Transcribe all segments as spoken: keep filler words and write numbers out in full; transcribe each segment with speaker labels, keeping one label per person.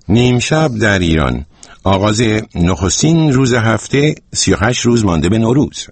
Speaker 1: نیم شب در ایران، آغاز نخستین روز هفته، سی و هشت روز مانده به نوروز.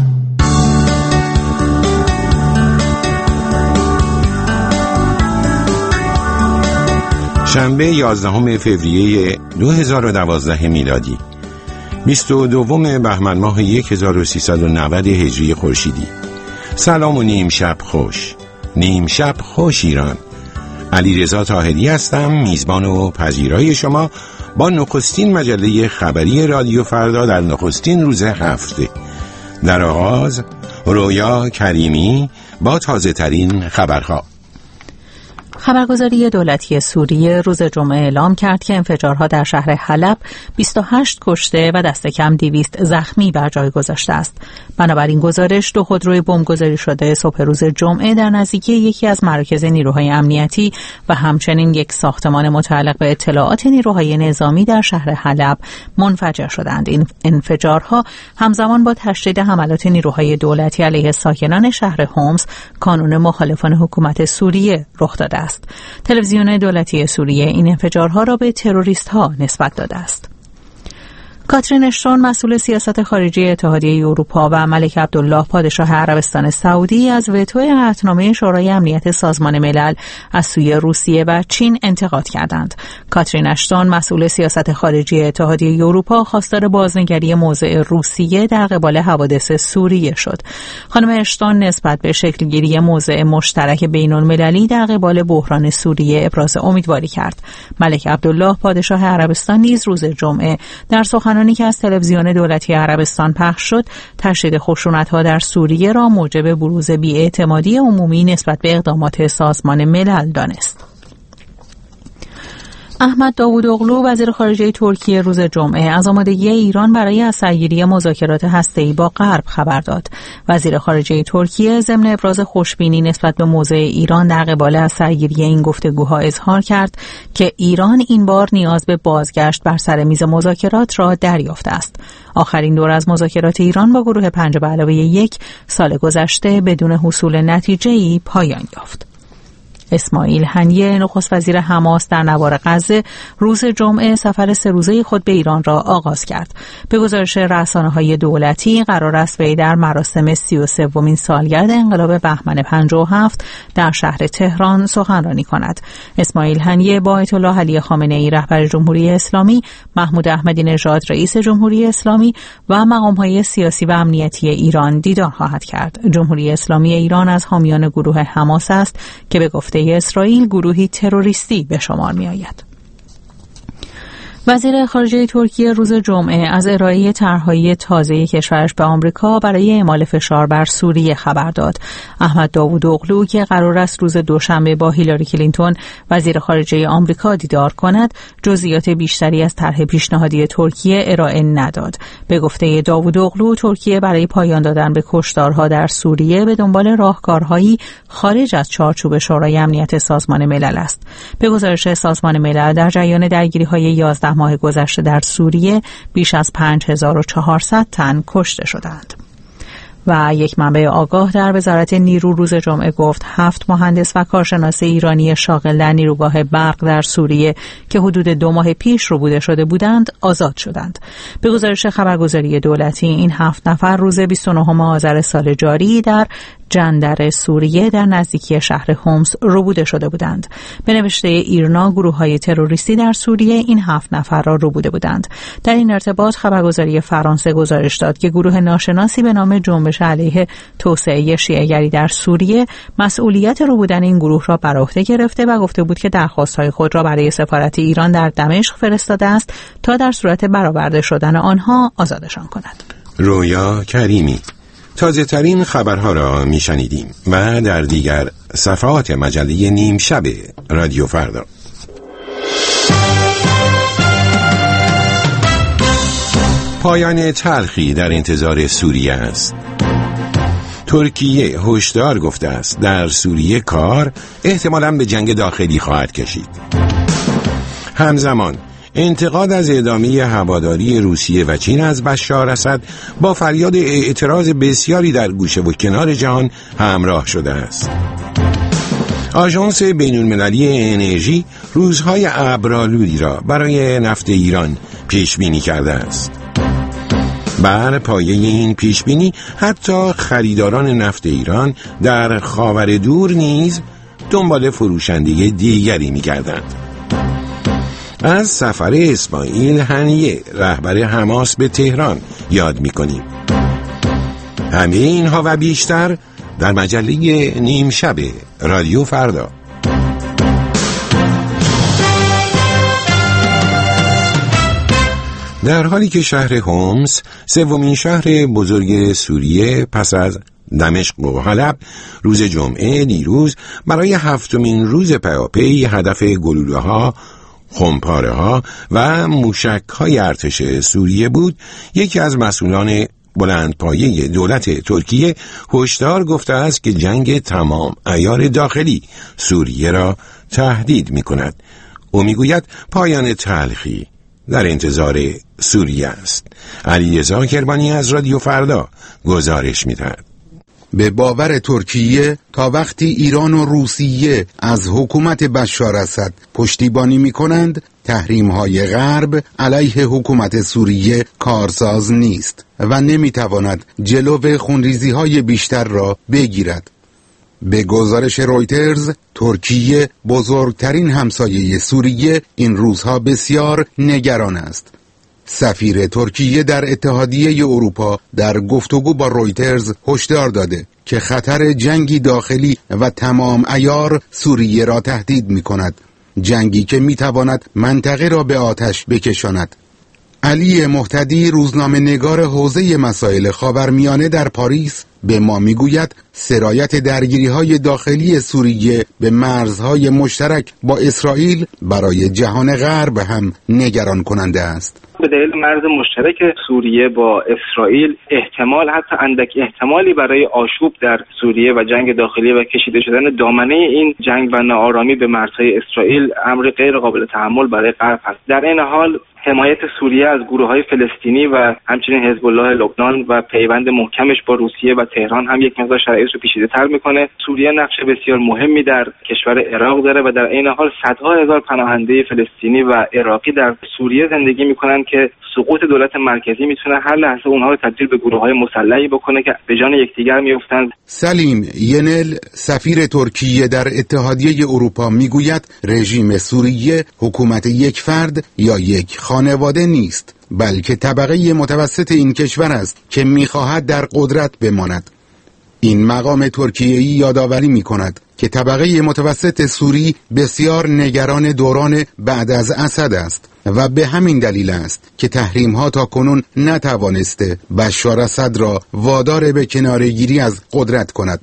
Speaker 1: شنبه یازدهم فوریه دو هزار و دوازده میلادی، بیست و دوم بهمن ماه هزار و سیصد و نود هجری خورشیدی. سلام و نیم شب خوش، نیم شب خوش ایران. علیرضا طاهری هستم، میزبان و پذیرای شما با نخستین مجله خبری رادیو فردا در نخستین روز هفته. در آغاز رویا کریمی با تازه ترین خبرها.
Speaker 2: خبرگزاری دولتی سوریه روز جمعه اعلام کرد که انفجارها در شهر حلب بیست و هشت کشته و دست کم دویست زخمی بر جای گذاشته است. بنابراین گزارش دو خودروی بمبگذاری شده صبح روز جمعه در نزدیکی یکی از مراکز نیروهای امنیتی و همچنین یک ساختمان متعلق به اطلاعات نیروهای نظامی در شهر حلب منفجر شدند. این انفجارها همزمان با تشدید حملات نیروهای دولتی علیه ساکنان شهر هومس، کانون مخالفان حکومت سوریه، رخ داده است. تلویزیون دولتی سوریه این انفجارها را به تروریست‌ها نسبت داده است. کاترین اشتون، مسئول سیاست خارجی اتحادیه اروپا، و ملک عبدالله پادشاه عربستان سعودی از وتو قطعنامه شورای امنیت سازمان ملل از سوی روسیه و چین انتقاد کردند. کاترین اشتون، مسئول سیاست خارجی اتحادیه اروپا، خواستار بازنگری موضع روسیه در قبال حوادث سوریه شد. خانم اشتون نسبت به شکلگیری موضع مشترک بین‌المللی در قبال بحران سوریه ابراز امیدواری کرد. ملک عبدالله پادشاه عربستان نیز روز جمعه در سخن که از تلویزیون دولتی عربستان پخش شد، تشدید خشونت‌ها در سوریه را موجب بروز بی‌اعتمادی عمومی نسبت به اقدامات سازمان ملل دانست. احمد داوودوغلو، وزیر خارجه ترکیه، روز جمعه از آمادگی ایران برای از سرگیری مذاکرات هسته‌ای با غرب خبر داد. وزیر خارجه ترکیه ضمن ابراز خوشبینی نسبت به موضع ایران در قبال از سرگیری این گفتگوها اظهار کرد که ایران این بار نیاز به بازگشت بر سر میز مذاکرات را دریافته است. آخرین دور از مذاکرات ایران با گروه پنج به علاوه یک سال گذشته بدون حصول نتیجه‌ای پایان یافت. اسماعیل هنیه، نخست وزیر حماس، در نوار غزه روز جمعه سفر سه روزه خود به ایران را آغاز کرد. به گزارش رسانه‌های دولتی قرار است وی در مراسم سی و سومین سالگرد انقلاب بهمن پنجاه و هفت در شهر تهران سخنرانی کند. اسماعیل هنیه با آیت الله علی خامنه‌ای رهبر جمهوری اسلامی، محمود احمدی نژاد رئیس جمهوری اسلامی و مقام‌های سیاسی و امنیتی ایران دیدار خواهد کرد. جمهوری اسلامی ایران از حامیان گروه حماس است که به گفته اسرائیل گروهی تروریستی به شمار می آید. وزیر خارجه ترکیه روز جمعه از ارائه طرح‌های تازه کشورش به آمریکا برای اعمال فشار بر سوریه خبر داد. احمد داوودوغلو که قرار است روز دوشنبه با هیلاری کلینتون وزیر خارجه آمریکا دیدار کند، جزئیات بیشتری از طرح پیشنهادی ترکیه ارائه نداد. به گفته داوودوغلو، ترکیه برای پایان دادن به کشتارها در سوریه به دنبال راهکارهایی خارج از چارچوب شورای امنیت سازمان ملل است. به گزارش سازمان ملل، در جریان درگیری‌های یازده ماه گذشته در سوریه بیش از پنج هزار و چهارصد تن کشته شدند. و یک منبع آگاه در وزارت نیرو روز جمعه گفت هفت مهندس و کارشناس ایرانی شاغل در نیروگاه برق در سوریه که حدود دو ماه پیش ربوده شده بودند آزاد شدند. به گزارش خبرگزاری دولتی، این هفت نفر روز بیست و نهم آذر سال جاری در جندر سوریه در نزدیکی شهر هومس ربوده شده بودند. به نوشته ایرنا، گروه‌های تروریستی در سوریه این هفت نفر را ربوده بودند. در این ارتباط خبرگزاری فرانسه گزارش داد که گروه ناشناسی به نام جنبش علیه توسعه شیعه‌گری در سوریه مسئولیت ربودن این گروه را بر عهده گرفته و گفته بود که درخواست‌های خود را برای سفارت ایران در دمشق فرستاده است تا در صورت برآورده شدن آنها آزادشان کند.
Speaker 1: رویا کریمی. تازه ترین خبرها را می شنیدیم و در دیگر صفحات مجله نیم شب رادیو فردا. پایان تلخی در انتظار سوریه است. ترکیه هشدار گفته است در سوریه کار احتمالاً به جنگ داخلی خواهد کشید. همزمان انتقاد از ادامه هواداری روسیه و چین از بشار اسد با فریاد اعتراض بسیاری در گوشه و کنار جهان همراه شده است. آژانس بین‌المللی انرژی روزهای ابرآلودی را برای نفت ایران پیش بینی کرده است. بر پایه این پیش بینی حتی خریداران نفت ایران در خاور دور نیز دنبال فروشنده دیگری می‌گردند. از سفر اسماعیل هنیه رهبر حماس به تهران یاد می‌کنیم. همه اینها و بیشتر در مجله نیم شب رادیو فردا. در حالی که شهر هومس، سومین شهر بزرگ سوریه پس از دمشق و حلب، روز جمعه دیروز برای هفتمین روز پیاپی هدف گلوله‌ها، خمپاره‌ها و موشک‌های ارتش سوریه بود، یکی از مسئولان بلندپایه دولت ترکیه هشدار گفته است که جنگ تمام عیار داخلی سوریه را تهدید می‌کند. او می‌گوید پایان تلخی در انتظار سوریه است. علیرضا کرمانی از رادیو فردا گزارش می‌دهد.
Speaker 3: به باور ترکیه تا وقتی ایران و روسیه از حکومت بشار اسد پشتیبانی می‌کنند، تحریم‌های غرب علیه حکومت سوریه کارساز نیست و نمی‌تواند جلو خونریزی‌های بیشتر را بگیرد. به گزارش رویترز، ترکیه بزرگترین همسایه سوریه این روزها بسیار نگران است. سفیر ترکیه در اتحادیه اروپا در گفتگو با رویترز هشدار داده که خطر جنگی داخلی و تمام عیار سوریه را تهدید می کند، جنگی که می تواند منطقه را به آتش بکشاند. علی مهتدی، روزنامه نگار حوزه مسائل خاورمیانه در پاریس، به ما میگوید سرایت درگیری‌های داخلی سوریه به مرزهای مشترک با اسرائیل برای جهان غرب هم نگران کننده است.
Speaker 4: به دلیل مرز مشترک سوریه با اسرائیل احتمال، حتی اندک احتمالی برای آشوب در سوریه و جنگ داخلی و کشیده شدن دامنه این جنگ و ناآرامی به مرزهای اسرائیل امر غیر قابل تحمل برای غرب است. در این حال حمایت سوریه از گروه‌های فلسطینی و همچنین حزب الله لبنان و پیوند محکمش با روسیه و تهران هم یک مقدار شرایط رو پیچیده‌تر می‌کنه. سوریه نقش بسیار مهمی در کشور عراق داره و در این حال صدها هزار پناهنده فلسطینی و عراقی در سوریه زندگی می‌کنن که سقوط دولت مرکزی میتونه هر لحظه اونها رو تبدیل به گروه‌های مسلحی بکنه که به جان یکدیگر میافتند.
Speaker 3: سلیم ینل، سفیر ترکیه در اتحادیه اروپا، میگوید رژیم سوریه حکومت یک فرد یا یک خانواده نیست، بلکه طبقه متوسط این کشور است که میخواهد در قدرت بماند. این مقام ترکیه‌ای یادآوری می‌کند که طبقه متوسط سوری بسیار نگران دوران بعد از اسد است و به همین دلیل است که تحریم‌ها تا کنون نتوانسته بشار اسد را وادار به کناره‌گیری از قدرت کند.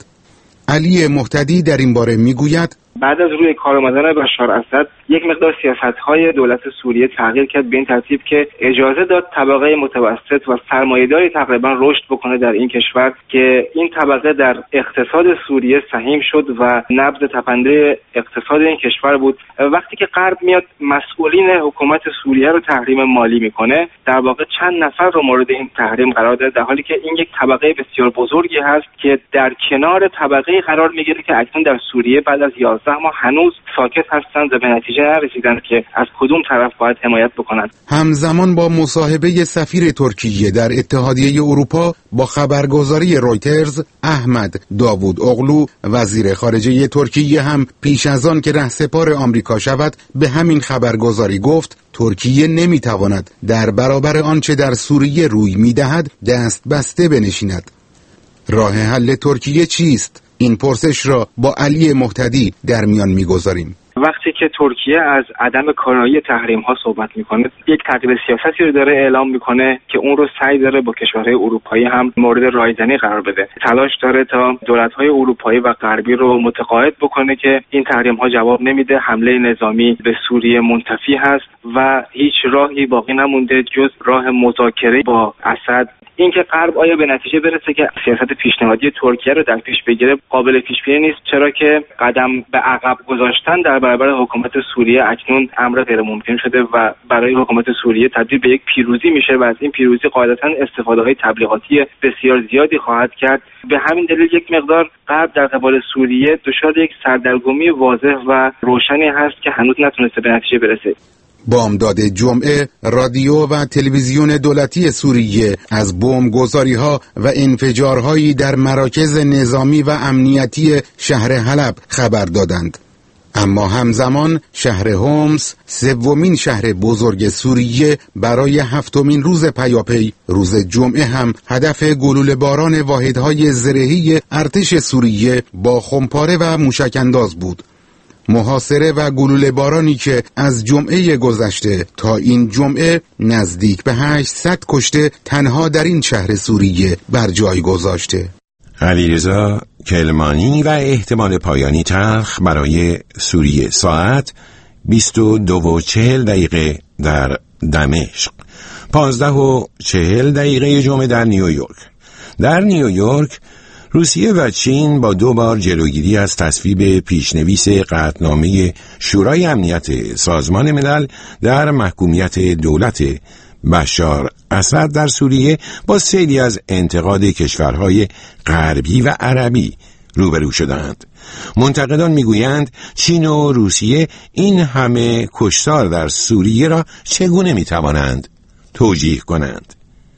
Speaker 3: علی مهتدی در این باره می‌گوید
Speaker 4: بعد از روی کار آمدن بشار اسد یک مقدار سیاست‌های دولت سوریه تغییر کرد به این ترتیب که اجازه داد طبقه متوسط و سرمایه‌داری تقریبا رشد بکنه در این کشور که این طبقه در اقتصاد سوریه سهیم شد و نبض تپنده اقتصاد این کشور بود. وقتی که غرب میاد مسئولین حکومت سوریه رو تحریم مالی میکنه، در واقع چند نفر رو مورد این تحریم قرار داده، در حالی که این یک طبقه بسیار بزرگی هست که در کنار طبقه قرار میگیره که اکنون در سوریه بعد از یازده ما هنوز ساکت هستند و به نتیجه نرسیدند که از کدوم طرف باید حمایت بکنند.
Speaker 3: همزمان با مصاحبه سفیر ترکیه در اتحادیه اروپا با خبرگزاری رویترز، احمد داوود اغلو، وزیر خارجه ترکیه، هم پیش از آن که رهسپار آمریکا شود به همین خبرگزاری گفت ترکیه نمیتواند در برابر آنچه در سوریه روی میدهد دست بسته بنشیند. راه حل ترکیه چیست؟ این پرسش را با علی مهتدی در میان میگذاریم.
Speaker 4: وقتی که ترکیه از عدم کارایی تحریم ها صحبت میکنه، یک تغییر سیاستی رو داره اعلام میکنه که اون رو سعی داره با کشورهای اروپایی هم مورد رایزنی قرار بده. تلاش داره تا دولت‌های اروپایی و غربی رو متقاعد بکنه که این تحریم ها جواب نمیده، حمله نظامی به سوریه منتفی هست و هیچ راهی باقی نمونده جز راه مذاکره با اسد. اینکه غرب آیا به نتیجه برسه که سیاست پیشنهادی ترکیه رو در پیش بگیره قابل پیش بینی نیست، چرا که قدم به عقب گذاشتن در برابر حکومت سوریه اکنون امر غیر ممکن شده و برای حکومت سوریه تبدیل به یک پیروزی میشه و از این پیروزی قاعدتاً استفاده‌های تبلیغاتی بسیار زیادی خواهد کرد. به همین دلیل یک مقدار غرب در قبال سوریه دچار یک سردرگمی واضح و روشنی هست که هنوز نتونسته به نتیجه برسه.
Speaker 3: بامداد جمعه رادیو و تلویزیون دولتی سوریه از بمبگذاری‌ها و انفجارهایی در مراکز نظامی و امنیتی شهر حلب خبر دادند. اما همزمان شهر هومس، سومین شهر بزرگ سوریه، برای هفتمین روز پیاپی روز جمعه هم هدف گلوله باران واحدهای زرهی ارتش سوریه با خمپاره و موشک‌انداز بود. محاصره و گلوله بارانی که از جمعه گذشته تا این جمعه نزدیک به هشتصد کشته تنها در این شهر سوریه بر جای گذاشته.
Speaker 1: علیرضا کلمانی و احتمال پایانی تلخ برای سوریه. ساعت بیست و دو و چهل دقیقه در دمشق، پانزده و چهل دقیقه جمعه در نیویورک. در نیویورک روسیه و چین با دو بار جلوگیری از تصویب پیشنویس قطعنامه شورای امنیت سازمان ملل در محکومیت دولت بشار اسد در سوریه با سیلی از انتقاد کشورهای غربی و عربی روبرو شدند. منتقدان میگویند چین و روسیه این همه کشتار در سوریه را چگونه میتوانند توجیه کنند؟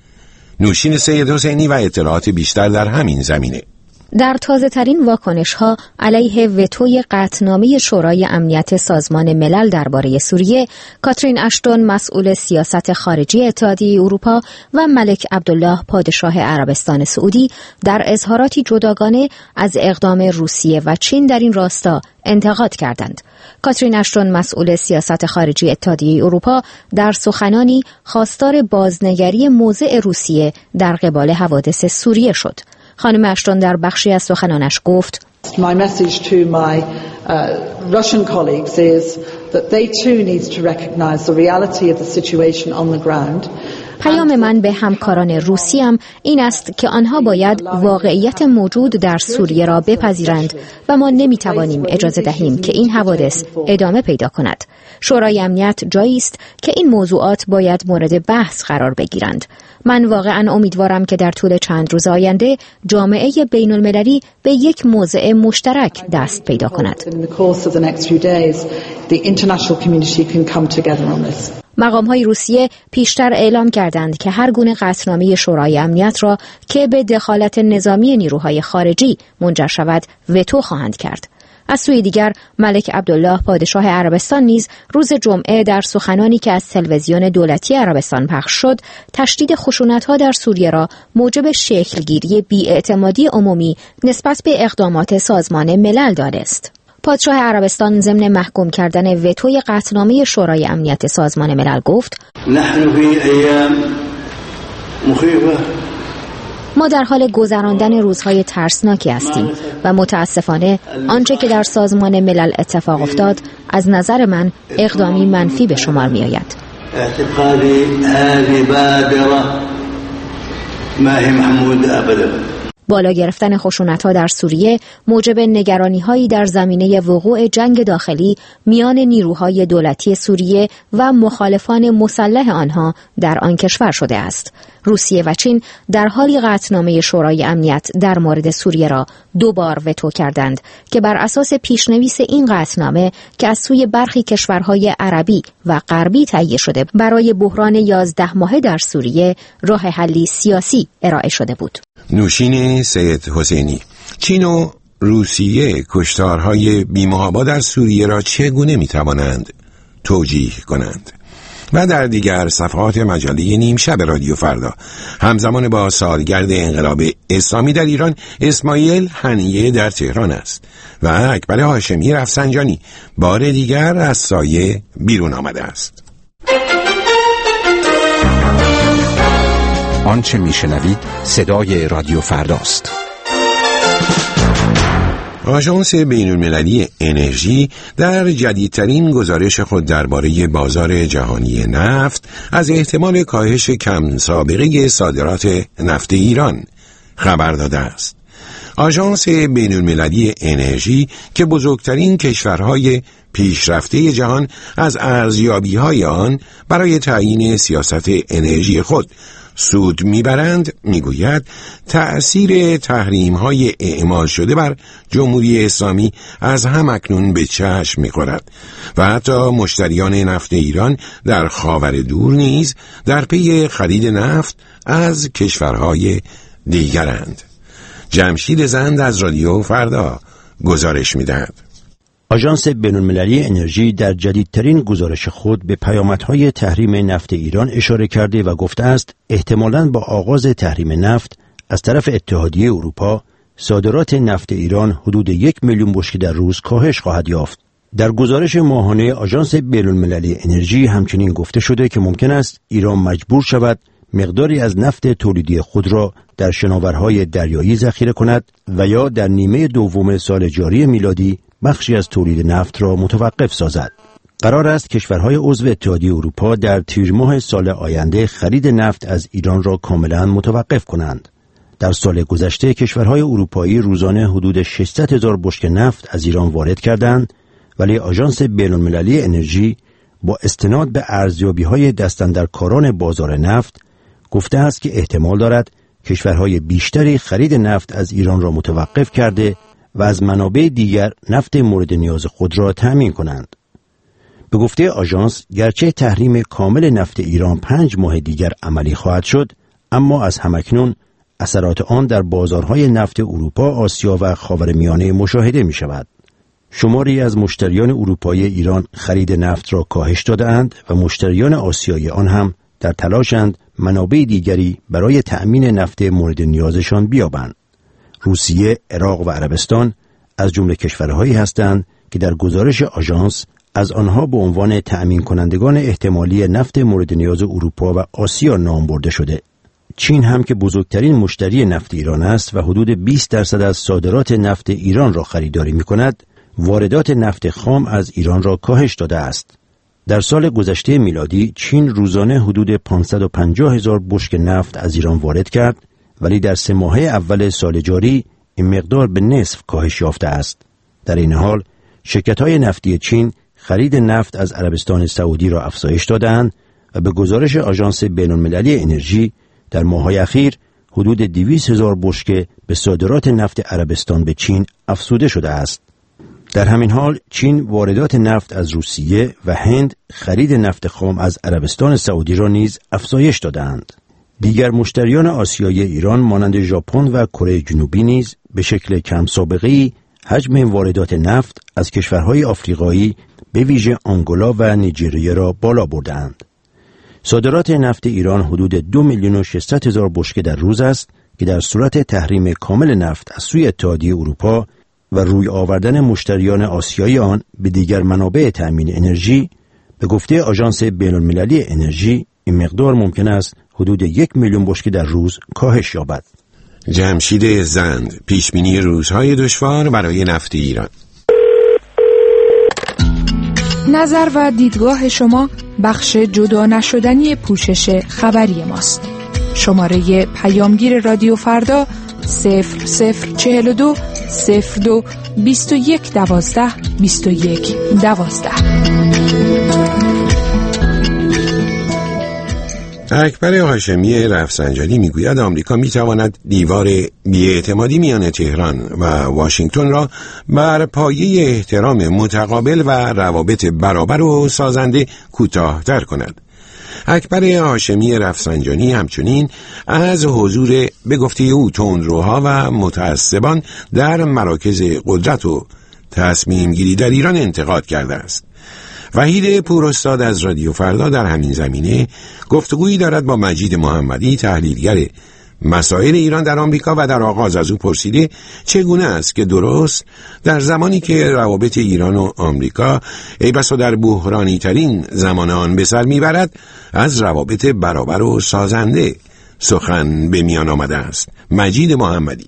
Speaker 1: نوشین سید حسینی و اطلاعات بیشتر در همین زمینه.
Speaker 5: در تازه ترین واکنش ها علیه وتوی قطعنامه شورای امنیت سازمان ملل درباره سوریه، کاترین اشتون مسئول سیاست خارجی اتحادیه اروپا و ملک عبدالله پادشاه عربستان سعودی در اظهاراتی جداگانه از اقدام روسیه و چین در این راستا انتقاد کردند. کاترین اشتون مسئول سیاست خارجی اتحادیه اروپا در سخنانی خواستار بازنگری موضع روسیه در قبال حوادث سوریه شد. خانم اشتون در بخشی از سخنانش گفت:
Speaker 6: My message to my uh, Russian colleagues is that they too need to recognize the reality of the situation on the ground.
Speaker 5: پیام من به همکاران روسیم این است که آنها باید واقعیت موجود در سوریه را بپذیرند و ما نمیتوانیم اجازه دهیم که این حوادث ادامه پیدا کند. شورای امنیت جایی است که این موضوعات باید مورد بحث قرار بگیرند. من واقعا امیدوارم که در طول چند روز آینده جامعه بین المللی به یک موضع مشترک دست پیدا کند. مقام‌های روسیه پیشتر اعلام کردند که هر گونه قطعنامه شورای امنیت را که به دخالت نظامی نیروهای خارجی منجر شود وتو خواهند کرد. از سوی دیگر ملک عبدالله پادشاه عربستان نیز روز جمعه در سخنانی که از تلویزیون دولتی عربستان پخش شد، تشدید خشونت‌ها در سوریه را موجب شکلگیری بی‌اعتمادی عمومی نسبت به اقدامات سازمان ملل دانست. پادشاه عربستان ضمن محکوم کردن وتوی قطعنامه شورای امنیت سازمان ملل گفت:
Speaker 7: نحن فی ایام مخیفه.
Speaker 5: ما در حال گذراندن روزهای ترسناکی هستیم و متاسفانه آنچه که در سازمان ملل اتفاق افتاد از نظر من اقدامی منفی به شمار می آید.
Speaker 7: اعتقادی هذه بادره ما هی محمود ابدا.
Speaker 5: بالا گرفتن خشونت‌ها در سوریه موجب نگرانی‌هایی در زمینه وقوع جنگ داخلی میان نیروهای دولتی سوریه و مخالفان مسلح آنها در آن کشور شده است. روسیه و چین در حالی قطعنامه شورای امنیت در مورد سوریه را دو بار وتو کردند که بر اساس پیشنویس این قطعنامه که از سوی برخی کشورهای عربی و غربی تهیه شده برای بحران یازده ماهه در سوریه راه حلی سیاسی ارائه شده بود.
Speaker 1: نوشین سید حسینی. چین و روسیه کشتارهای بی‌محابا در سوریه را چگونه می‌توانند توجیه کنند؟ و در دیگر صفحات مجله نیم شب رادیو فردا، همزمان با سالگرد انقلاب اسلامی در ایران، اسماعیل هنیه در تهران است و اکبر هاشمی رفسنجانی بار دیگر از سایه بیرون آمده است.
Speaker 8: آنچه میشنوید صدای رادیو فرداست.
Speaker 1: آژانس بین‌المللی انرژی در جدیدترین گزارش خود درباره بازار جهانی نفت از احتمال کاهش کم سابقه صادرات نفت ایران خبر داده است. آژانس بین‌المللی انرژی که بزرگترین کشورهای پیشرفته جهان از ارزیابی‌های آن برای تعیین سیاست انرژی خود سود میبرند، میگوید تأثیر تحریم‌های اعمال شده بر جمهوری اسلامی از همکنون به چشم می‌خورد و حتی مشتریان نفت ایران در خاور دور نیز در پی خرید نفت از کشورهای دیگرند. جمشید زند از رادیو فردا گزارش می‌دهد.
Speaker 9: آژانس بین‌المللی انرژی در جدیدترین گزارش خود به پیامدهای تحریم نفت ایران اشاره کرده و گفته است احتمالاً با آغاز تحریم نفت از طرف اتحادیه اروپا صادرات نفت ایران حدود یک میلیون بشکه در روز کاهش خواهد یافت. در گزارش ماهانه آژانس بین‌المللی انرژی همچنین گفته شده که ممکن است ایران مجبور شود مقداری از نفت تولیدی خود را در شناورهای دریایی ذخیره کند و یا در نیمه دوم سال جاری میلادی بخشی از تولید نفت را متوقف سازد. قرار است کشورهای عضو اتحادیه اروپا در تیر ماه سال آینده خرید نفت از ایران را کاملا متوقف کنند. در سال گذشته کشورهای اروپایی روزانه حدود ششصد هزار بشکه نفت از ایران وارد کردند، ولی آژانس بین‌المللی انرژی با استناد به ارزیابی‌های دستاندرکاران بازار نفت گفته است که احتمال دارد کشورهای بیشتری خرید نفت از ایران را متوقف کرده و از منابع دیگر نفت مورد نیاز خود را تأمین کنند. به گفته آژانس گرچه تحریم کامل نفت ایران پنج ماه دیگر عملی خواهد شد، اما از همکنون اثرات آن در بازارهای نفت اروپا، آسیا و خاورمیانه مشاهده می شود. شماری از مشتریان اروپایی ایران خرید نفت را کاهش داده‌اند و مشتریان آسیایی آن هم در تلاشند منابع دیگری برای تأمین نفت مورد نیازشان بیابند. روسیه، عراق و عربستان از جمله کشورهایی هستند که در گزارش آژانس از آنها به عنوان تأمین کنندگان احتمالی نفت مورد نیاز اروپا و آسیا نام برده شده. چین هم که بزرگترین مشتری نفت ایران است و حدود بیست درصد از صادرات نفت ایران را خریداری می‌کند، واردات نفت خام از ایران را کاهش داده است. در سال گذشته میلادی چین روزانه حدود پانصد و پنجاه هزار بشکه نفت از ایران وارد کرد، ولی در سه ماهه اول سال جاری این مقدار به نصف کاهش یافته است. در این حال شرکت‌های نفتی چین خرید نفت از عربستان سعودی را افزایش دادند و به گزارش آژانس بین‌المللی انرژی در ماه‌های اخیر حدود دویست هزار بشکه به صادرات نفت عربستان به چین افزوده شده است. در همین حال چین واردات نفت از روسیه و هند خرید نفت خام از عربستان سعودی را نیز افزایش دادند. دیگر مشتریان آسیایی ایران مانند ژاپن و کره جنوبی نیز به شکل کم سابقه‌ای حجم واردات نفت از کشورهای آفریقایی به ویژه آنگولا و نیجریه را بالا بردند. صادرات نفت ایران حدود دو میلیون و ششصد هزار بشکه در روز است که در صورت تحریم کامل نفت از سوی اتحادیه اروپا و روی آوردن مشتریان آسیایی آن به دیگر منابع تأمین انرژی، به گفته آژانس بین‌المللی انرژی این مقدار ممکن است حدود یک میلیون بشکه در روز کاهش یابد.
Speaker 1: جمشید زند، پیشبینی روزهای دشوار برای نفت ایران.
Speaker 10: نظر و دیدگاه شما بخش جدا نشدنی پوشش خبری ماست. شماره پیامگیر رادیو فردا صفر صفر چهل و دو صفر دو بیست و یک دوازده بیست و یک دوازده.
Speaker 1: اکبر هاشمی رفسنجانی میگوید آمریکا میتواند دیوار بی‌اعتمادی میان تهران و واشنگتن را بر پایه احترام متقابل و روابط برابر و سازنده کوتاه‌تر کند. اکبر هاشمی رفسنجانی همچنین از حضور به گفته او تندروها و متعصبان در مراکز قدرت و تصمیم گیری در ایران انتقاد کرده است. وحید پوراستاد از رادیو فردا در همین زمینه گفتگویی دارد با مجید محمدی، تحلیلگر مسائل ایران در آمریکا، و در آغاز از او پرسیده چگونه است که درست در زمانی که روابط ایران و آمریکا ای بسا در بحرانی ترین زمان آن به سر میبرد، از روابط برابر و سازنده سخن به میان آمده است. مجید محمدی: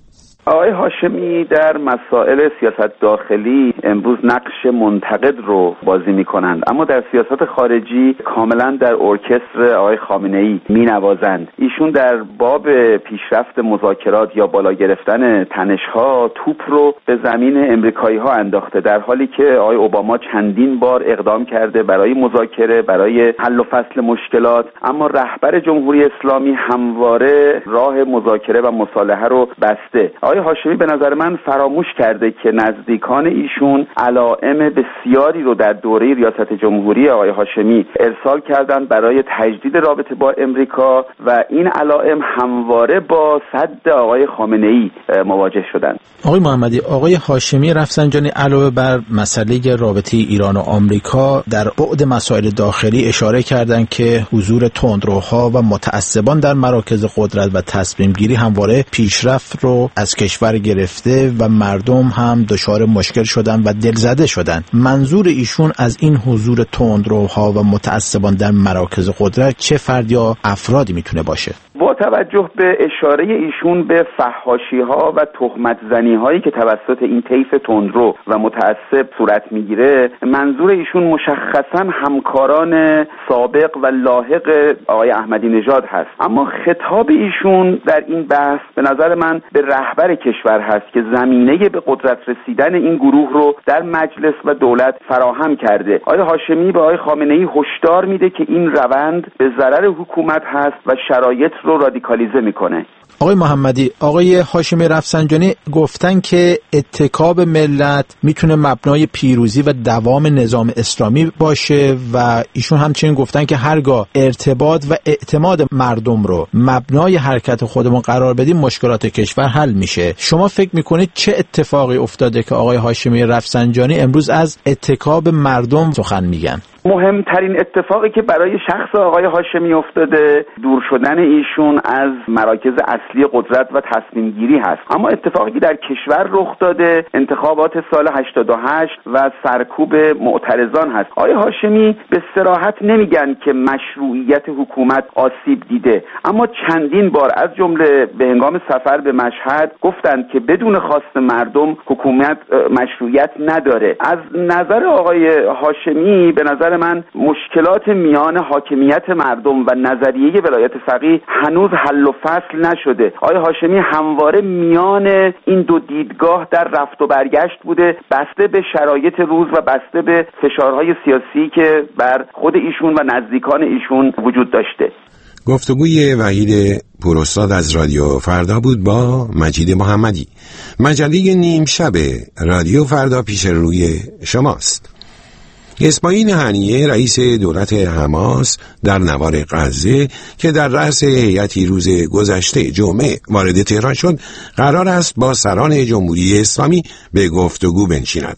Speaker 11: آقای هاشمی در مسائل سیاست داخلی امروز نقش منتقد رو بازی می‌کنند، اما در سیاست خارجی کاملا در ارکستر آقای خامنه‌ای می‌نوازند. ایشون در باب پیشرفت مذاکرات یا بالا گرفتن تنش‌ها توپ رو به زمین امریکایی‌ها انداخته، در حالی که آقای اوباما چندین بار اقدام کرده برای مذاکره، برای حل و فصل مشکلات، اما رهبر جمهوری اسلامی همواره راه مذاکره و مصالحه رو بسته. آقای هاشمی به نظر من فراموش کرده که نزدیکان ایشون علائم بسیاری رو در دوره ریاست جمهوری آقای هاشمی ارسال کردند برای تجدید رابطه با امریکا و این علائم همواره با صد آقای خامنه‌ای مواجه شدند.
Speaker 12: آقای محمدی، آقای هاشمی رفسنجانی علاوه بر مسئله رابطه ایران و آمریکا در بعد مسائل داخلی اشاره کردند که حضور تندروها و متعصبان در مراکز قدرت و تصمیم گیری همواره پیشرفت رو از کشور گرفته و مردم هم دچار مشکل شدن و دلزده شدن. منظور ایشون از این حضور تندروها و متعصبان در مراکز قدرت چه فرد یا افرادی میتونه باشه؟
Speaker 11: با توجه به اشاره ایشون به فحاشی‌ها و تهمت زنی‌هایی که توسط این طیف تندرو و متعصب صورت میگیره، منظور ایشون مشخصاً همکاران سابق و لاحق آقای احمدی نژاد هست. اما خطاب ایشون در این بحث به نظر من به رهبر کشور هست که زمینه به قدرت رسیدن این گروه رو در مجلس و دولت فراهم کرده. آقای هاشمی به آقای خامنه‌ای هشدار میده که این روند به ضرر حکومت هست و شرایط رو رادیکالیزه میکنه.
Speaker 12: آقای محمدی، آقای هاشمی رفسنجانی گفتن که اتکاب ملت میتونه مبنای پیروزی و دوام نظام اسلامی باشه و ایشون همچنین گفتن که هرگاه ارتباط و اعتماد مردم رو مبنای حرکت خودمون قرار بدیم مشکلات کشور حل میشه. شما فکر میکنید چه اتفاقی افتاده که آقای هاشمی رفسنجانی امروز از اتکاب مردم سخن میگن؟
Speaker 11: مهمترین اتفاقی که برای شخص آقای هاشمی افتاده دور شدن ایشون از مراکز اصلی قدرت و تصمیم گیری هست. اما اتفاقی که در کشور رخ داده انتخابات سال هشتاد و هشت و سرکوب معترضان هست. آقای هاشمی به صراحت نمیگن که مشروعیت حکومت آسیب دیده، اما چندین بار از جمله به هنگام سفر به مشهد گفتند که بدون خواست مردم حکومت مشروعیت نداره. از نظر آقای هاشمی به نظر من مشکلات میان حاکمیت مردم و نظریه ولایت فقیه هنوز حل و فصل نشده. آقای هاشمی همواره میان این دو دیدگاه در رفت و برگشت بوده، بسته به شرایط روز و بسته به فشارهای سیاسی که بر خود ایشون و نزدیکان ایشون وجود داشته.
Speaker 1: گفتگوی وحید پوراستاد از رادیو فردا بود با مجید محمدی. مجله نیم شب رادیو فردا پیش روی شماست. اسماعیل هنیه رئیس دولت حماس در نوار غزه که در رأس هیئتی روز گذشته جمعه وارد تهران شد، قرار است با سران جمهوری اسلامی به گفتگو بنشیند.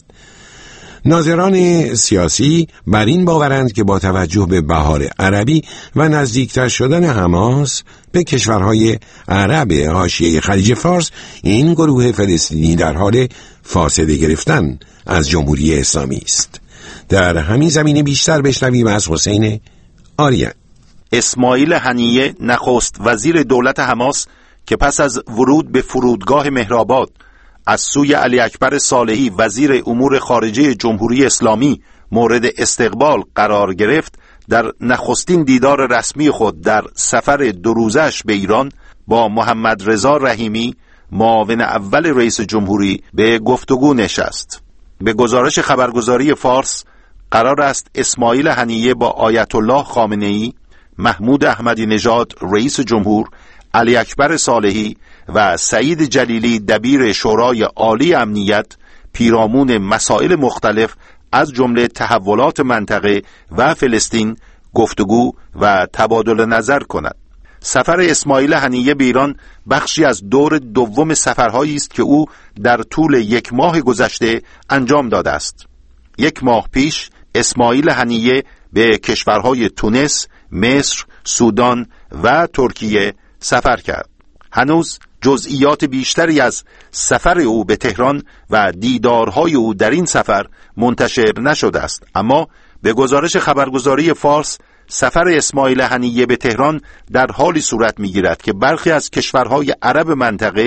Speaker 1: ناظران سیاسی بر این باورند که با توجه به بهار عربی و نزدیکتر شدن حماس به کشورهای عرب حاشیه خلیج فارس، این گروه فلسطینی در حال فاصله گرفتن از جمهوری اسلامی است. در همین زمینه بیشتر بشنویم از حسین آریان.
Speaker 13: اسماعیل هنیه نخست وزیر دولت حماس که پس از ورود به فرودگاه مهرآباد از سوی علی اکبر صالحی وزیر امور خارجه جمهوری اسلامی مورد استقبال قرار گرفت، در نخستین دیدار رسمی خود در سفر دو روزش به ایران با محمد رضا رحیمی معاون اول رئیس جمهوری به گفتگو نشست. به گزارش خبرگزاری فارس قرار است اسماعیل هنیه با آیت الله خامنه‌ای، محمود احمدی نژاد رئیس جمهور، علی اکبر صالحی و سعید جلیلی دبیر شورای عالی امنیت پیرامون مسائل مختلف از جمله تحولات منطقه و فلسطین گفتگو و تبادل نظر کند. سفر اسماعیل هنیه به ایران بخشی از دور دوم سفرهایی است که او در طول یک ماه گذشته انجام داده است. یک ماه پیش اسماعیل هنیه به کشورهای تونس، مصر، سودان و ترکیه سفر کرد. هنوز جزئیات بیشتری از سفر او به تهران و دیدارهای او در این سفر منتشر نشده است، اما به گزارش خبرگزاری فارس سفر اسماعیل هنیه به تهران در حالی صورت می‌گیرد که برخی از کشورهای عرب منطقه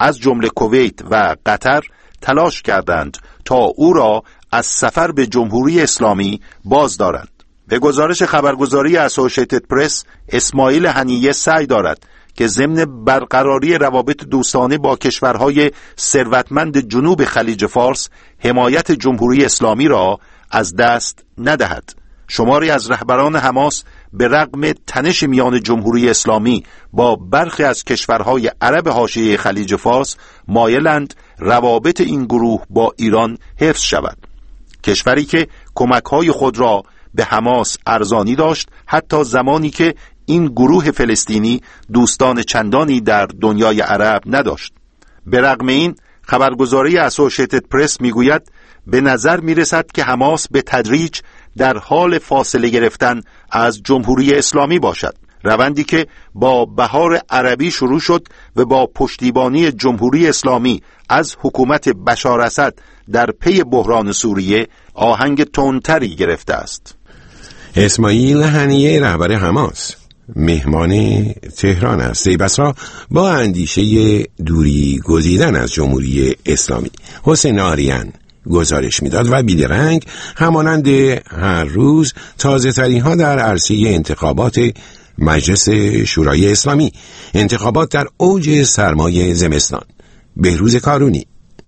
Speaker 13: از جمله کویت و قطر تلاش کردند تا او را از سفر به جمهوری اسلامی باز دارند. به گزارش خبرگزاری اسوسییتد پرس، اسماعیل هنیه سعی دارد که ضمن برقراری روابط دوستانه با کشورهای ثروتمند جنوب خلیج فارس حمایت جمهوری اسلامی را از دست ندهد. شماری از رهبران حماس به رغم تنش میان جمهوری اسلامی با برخی از کشورهای عرب حاشیه خلیج فارس مایلند روابط این گروه با ایران حفظ شود. کشوری که کمک‌های خود را به حماس ارزانی داشت حتی زمانی که این گروه فلسطینی دوستان چندانی در دنیای عرب نداشت. به رغم این خبرگزاری اسوسییتد پرس میگوید به نظر میرسد که حماس به تدریج در حال فاصله گرفتن از جمهوری اسلامی باشد، روندی که با بهار عربی شروع شد و با پشتیبانی جمهوری اسلامی از حکومت بشار اسد در پی بحران سوریه آهنگ تندتری گرفته است.
Speaker 1: اسماعیل هنیه رهبر حماس مهمان تهران است، بسا با اندیشه دوری گزیدن از جمهوری اسلامی. حسین آریان گزارش میداد و بیدرنگ همانند هر روز تازه ترین ها در عرصه انتخابات مجلس شورای اسلامی، انتخابات در اوج سرمای زمستان. بهروز کارونی.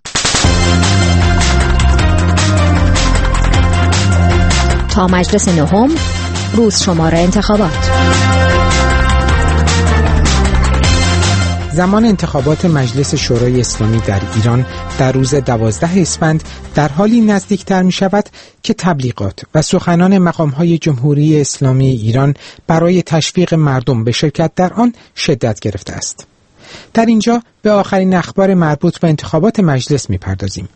Speaker 5: تا مجلس نهم، روز شماره انتخابات.
Speaker 14: زمان انتخابات مجلس شورای اسلامی در ایران در روز دوازده اسفند در حالی نزدیکتر می شود که تبلیغات و سخنان مقامهای جمهوری اسلامی ایران برای تشویق مردم به شرکت در آن شدت گرفته است. در اینجا به آخرین اخبار مربوط به انتخابات مجلس می پردازیم.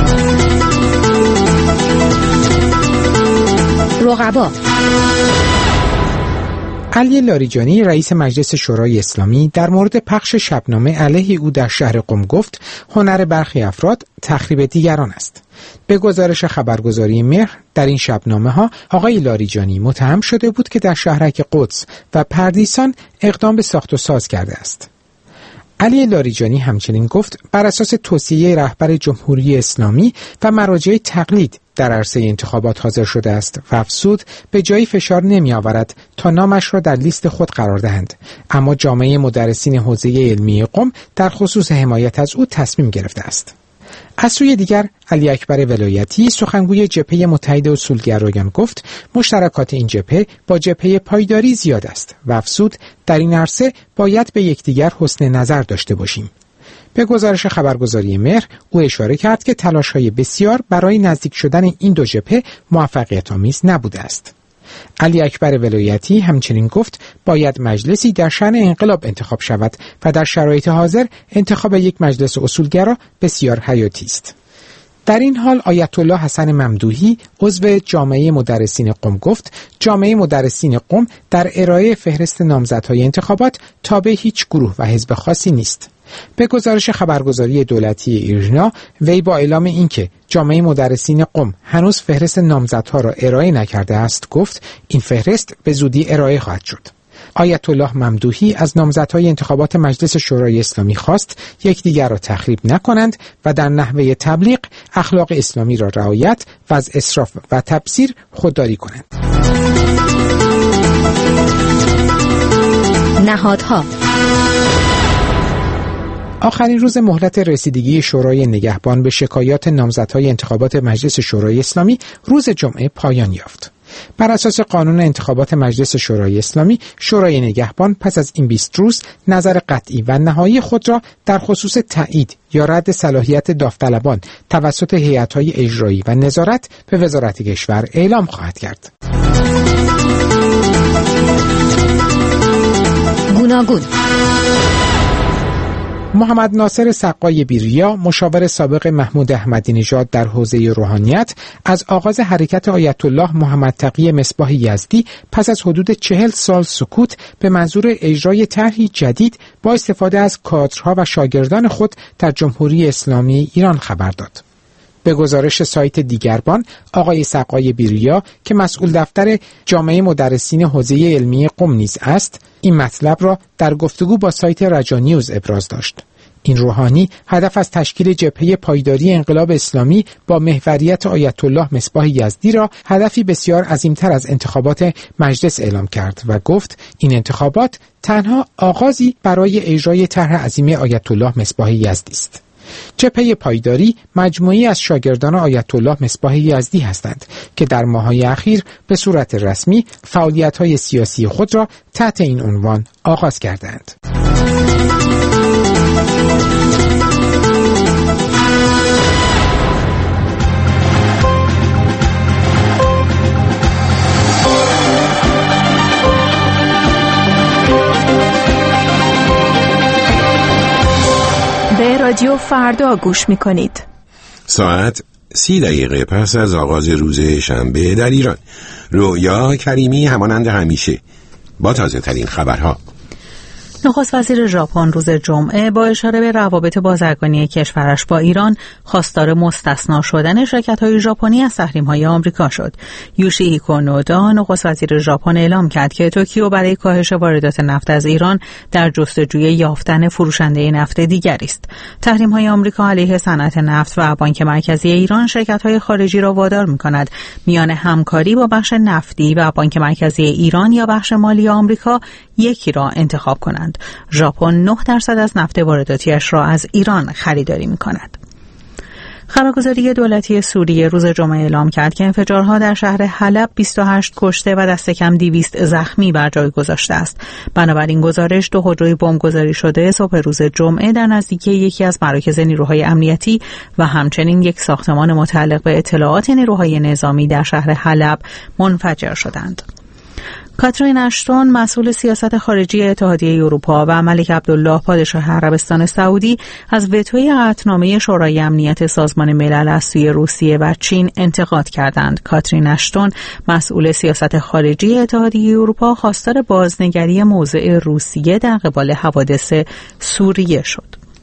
Speaker 5: رقبا.
Speaker 14: علی لاریجانی رئیس مجلس شورای اسلامی در مورد پخش شبنامه علیه او در شهر قم گفت هنر برخی افراد تخریب دیگران است. به گزارش خبرگزاری مهر در این شبنامه ها آقای لاریجانی متهم شده بود که در شهرک قدس و پردیسان اقدام به ساخت و ساز کرده است. علی لاریجانی همچنین گفت بر اساس توصیه رهبر جمهوری اسلامی و مراجع تقلید در عرصه انتخابات حاضر شده است و افزود به جایی فشار نمی آورد تا نامش را در لیست خود قرار دهند، اما جامعه مدرسین حوزه علمی قم در خصوص حمایت از او تصمیم گرفته است. از سوی دیگر علی اکبر ولایتی سخنگوی جبهه متحد اصولگرایان گفت مشترکات این جبهه با جبهه پایداری زیاد است و افزود در این عرصه باید به یکدیگر حسن نظر داشته باشیم. به گزارش خبرگزاری مهر او اشاره کرد که تلاش‌های بسیار برای نزدیک شدن این دو جبهه موفقیت آمیز نبوده است. علی اکبر ولایتی همچنین گفت باید مجلسی در شأن انقلاب انتخاب شود و در شرایط حاضر انتخاب یک مجلس اصولگرا بسیار حیاتی است. در این حال آیت الله حسن ممدوحی عضو جامعه مدرسین قم گفت جامعه مدرسین قم در ارائه فهرست نامزدهای انتخابات تابع هیچ گروه و حزب خاصی نیست. به گزارش خبرگزاری دولتی ایرنا وی با اعلام اینکه جامعه مدرسین قم هنوز فهرست نامزدها را ارائه نکرده است گفت این فهرست به زودی ارائه خواهد شد. آیت الله ممدوحی از نامزدهای انتخابات مجلس شورای اسلامی خواست یکدیگر را تخریب نکنند و در نحوه تبلیغ اخلاق اسلامی را رعایت و از اسراف و تبذیر خودداری کنند.
Speaker 5: نهادها.
Speaker 14: آخرین روز مهلت رسیدگی شورای نگهبان به شکایات نامزدهای انتخابات مجلس شورای اسلامی روز جمعه پایان یافت. بر اساس قانون انتخابات مجلس شورای اسلامی، شورای نگهبان پس از این بیست روز نظر قطعی و نهایی خود را در خصوص تایید یا رد صلاحیت داوطلبان توسط هیئت‌های اجرایی و نظارت به وزارت کشور اعلام خواهد کرد.
Speaker 5: گوناگون.
Speaker 14: محمد ناصر سقای بیریا، مشاور سابق محمود احمدی نژاد در حوزه روحانیت، از آغاز حرکت آیت الله محمد تقی مصباح یزدی پس از حدود چهل سال سکوت به منظور اجرای طرحی جدید با استفاده از کادرها و شاگردان خود در جمهوری اسلامی ایران خبر داد. به گزارش سایت دیگربان، آقای سقای بیریا که مسئول دفتر جامعه مدرسین حوزه علمی قم نیز است، این مطلب را در گفتگو با سایت رجا نیوز ابراز داشت. این روحانی هدف از تشکیل جبهه پایداری انقلاب اسلامی با محوریت آیت الله مصباح یزدی را هدفی بسیار عظیمتر از انتخابات مجلس اعلام کرد و گفت این انتخابات تنها آغازی برای اجرای طرح عظیم آیت الله مصباح یزدی است. جبهه پایداری مجموعی از شاگردان آیت الله مصباح یزدی هستند که در ماه‌های اخیر به صورت رسمی فعالیت‌های سیاسی خود را تحت این عنوان آغاز کردند.
Speaker 2: به رادیو فردا گوش می‌کنید.
Speaker 1: ساعت سی دقیقه پس از آغاز روز شنبه در ایران. رویا کریمی همانند همیشه با تازه ترین خبرها.
Speaker 2: نخست وزیر ژاپن روز جمعه با اشاره به روابط بازرگانی کشورش با ایران خواستار مستثنا شدن شرکت‌های ژاپنی از تحریم‌های آمریکا شد. یوشیهیکو نودا نخست وزیر ژاپن اعلام کرد که توکیو برای کاهش واردات نفت از ایران در جستجوی یافتن فروشنده نفت دیگری است. تحریم‌های آمریکا علیه صنعت نفت و بانک مرکزی ایران شرکت‌های خارجی را وادار می‌کند میان همکاری با بخش نفتی و بانک مرکزی ایران یا بخش مالی آمریکا یکی را انتخاب کنند. ژاپن نه درصد از نفت وارداتیش را از ایران خریداری می‌کند. خبرگزاری دولتی سوریه روز جمعه اعلام کرد که انفجارها در شهر حلب بیست و هشت کشته و دست کم دویست زخمی بر جای گذاشته است. بنابراین گزارش دو خودروی بمبگذاری شده صبح روز جمعه در نزدیکی یکی از مراکز نیروهای امنیتی و همچنین یک ساختمان متعلق به اطلاعات نیروهای نظامی در شهر حلب منفجر شدند. کاترین اشتون مسئول سیاست خارجی اتحادیه اروپا و ملک عبدالله پادشاه عربستان سعودی از وتوی قطعنامه شورای امنیت سازمان ملل از سوی روسیه و چین انتقاد کردند. کاترین اشتون مسئول سیاست خارجی اتحادیه اروپا خواستار بازنگری موضع روسیه در قبال حوادث سوریه شد.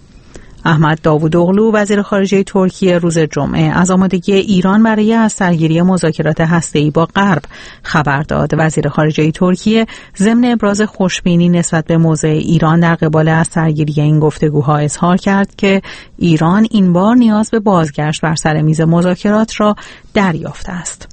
Speaker 2: احمد داوودوغلو وزیر خارجه ترکیه روز جمعه از آمادگی ایران برای از سرگیری مذاکرات هسته‌ای با غرب خبر داد. وزیر خارجه ترکیه ضمن ابراز خوشبینی نسبت به موضع ایران در قبال از سرگیری این گفتگوها اظهار کرد که ایران این بار نیاز به بازگشت بر سر میز مذاکرات را دریافته است.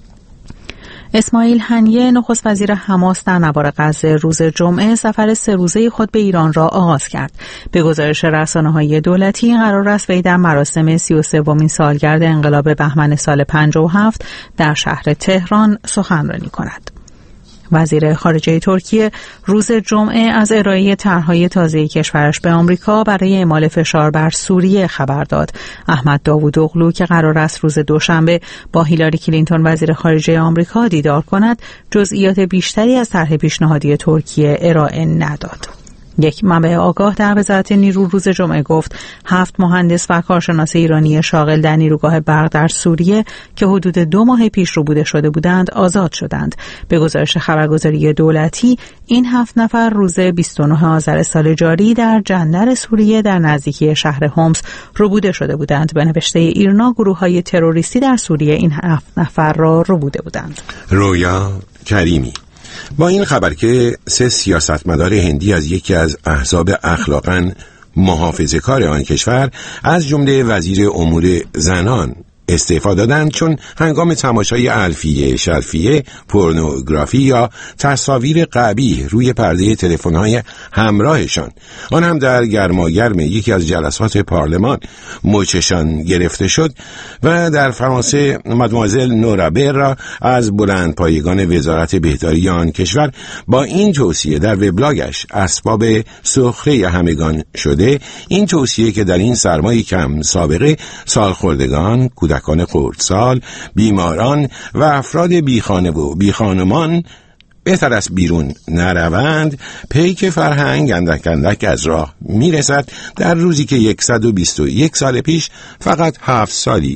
Speaker 2: اسماعیل هنیه نخست وزیر حماس در نوار غزه روز جمعه سفر سه روزه خود به ایران را آغاز کرد. به گزارش رسانه‌های دولتی قرار است وی در مراسم سی و سومین سالگرد انقلاب بهمن سال پنجاه و هفت در شهر تهران سخنرانی کند. وزیر خارجه ترکیه روز جمعه از ارائه طرح‌های تازه کشورش به آمریکا برای اعمال فشار بر سوریه خبر داد. احمد داوودوغلو که قرار است روز دوشنبه با هیلاری کلینتون وزیر خارجه آمریکا دیدار کند، جزئیات بیشتری از طرح پیشنهادی ترکیه ارائه نداد. یک منبع آگاه در وزارت نیرو روز جمعه گفت هفت مهندس و کارشناس ایرانی شاغل در نیروگاه برق در سوریه که حدود دو ماه پیش ربوده شده بودند آزاد شدند. به گزارش خبرگزاری دولتی این هفت نفر روز بیست و نه آذر سال جاری در جندر سوریه در نزدیکی شهر هومس ربوده شده بودند. به نوشته ایرنا گروه‌های تروریستی در سوریه این هفت نفر را ربوده بودند.
Speaker 1: رویا کریمی با این خبر که سه سیاستمدار هندی از یکی از احزاب اخلاقاً محافظه‌کار آن کشور از جمله وزیر امور زنان استعفا دادند چون هنگام تماشای الفیه شرفیه پورنوگرافی یا تصاویر قبیح روی پرده تلفن‌های همراهشان، آن هم در گرماگرم یکی از جلسات پارلمان، مچشان گرفته شد و در فرانسه مادموازل نورا بر را از بلندپایگان وزارت بهداری آن کشور با این توصیه در وبلاگش اسباب سخره همگان شده. این توصیه که در این سرمای کم سابقه سالخوردگان، کودکان خردسال، بیماران و افراد بیخانه و بیخانمان بهتر است بیرون نروند، پیک فرهنگ اندک اندک از راه میرسد، در روزی که صد و بیست و یک سال پیش فقط هفت سالی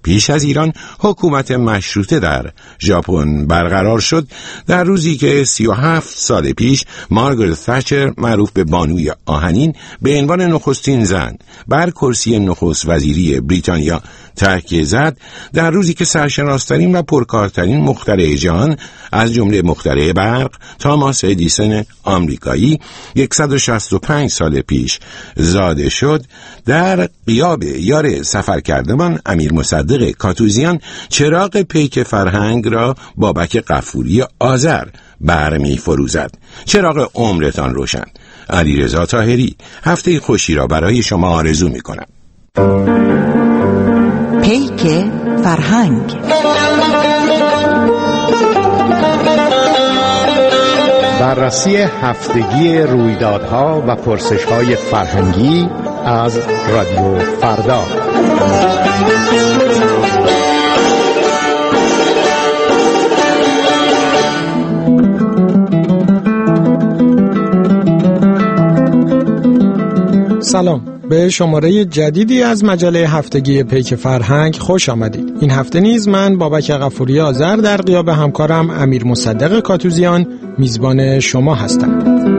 Speaker 1: پیش از ایران حکومت مشروطه در ژاپن برقرار شد، در روزی که سی و هفت سال پیش مارگارت تچر، معروف به بانوی آهنین، به عنوان نخستین زن بر کرسی نخست وزیری بریتانیا تکیه زد، در روزی که سرشناسترین و پرکارترین مخترع جهان از جمله مخترع برق تاماس ادیسون آمریکایی صد و شصت و پنج سال پیش زاده شد، در غیاب یار سفرکردمان امیر مصدق کاتوزیان چراغ پیک فرهنگ را بابک غفوری آذر برمی فروزد. چراغ عمرتان روشن. علیرضا طاهری هفته خوشی را برای شما آرزو می کنم.
Speaker 15: پیک فرهنگ.
Speaker 16: بررسی هفتگی رویدادها و پرسش‌های فرهنگی از رادیو فردا.
Speaker 17: سلام، به شماره جدیدی از مجله هفتگی پیک فرهنگ خوش آمدید. این هفته نیز من بابک غفوری آذر در غیاب همکارم امیر مصدق کاتوزیان میزبان شما هستم.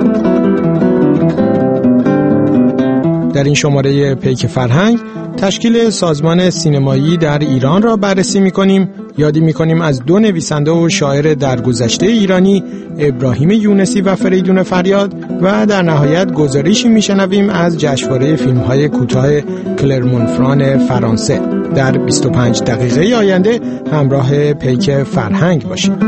Speaker 17: در این شماره پیک فرهنگ تشکیل سازمان سینمایی در ایران را بررسی می‌کنیم. یادی می‌کنیم از دو نویسنده و شاعر درگذشته ایرانی، ابراهیم یونسی و فریدون فریاد، و در نهایت گزارشی می‌شنویم از جشنواره فیلم‌های کوتاه کلرمون-فران فرانسه. در بیست و پنج دقیقه آینده همراه پیک فرهنگ باشید.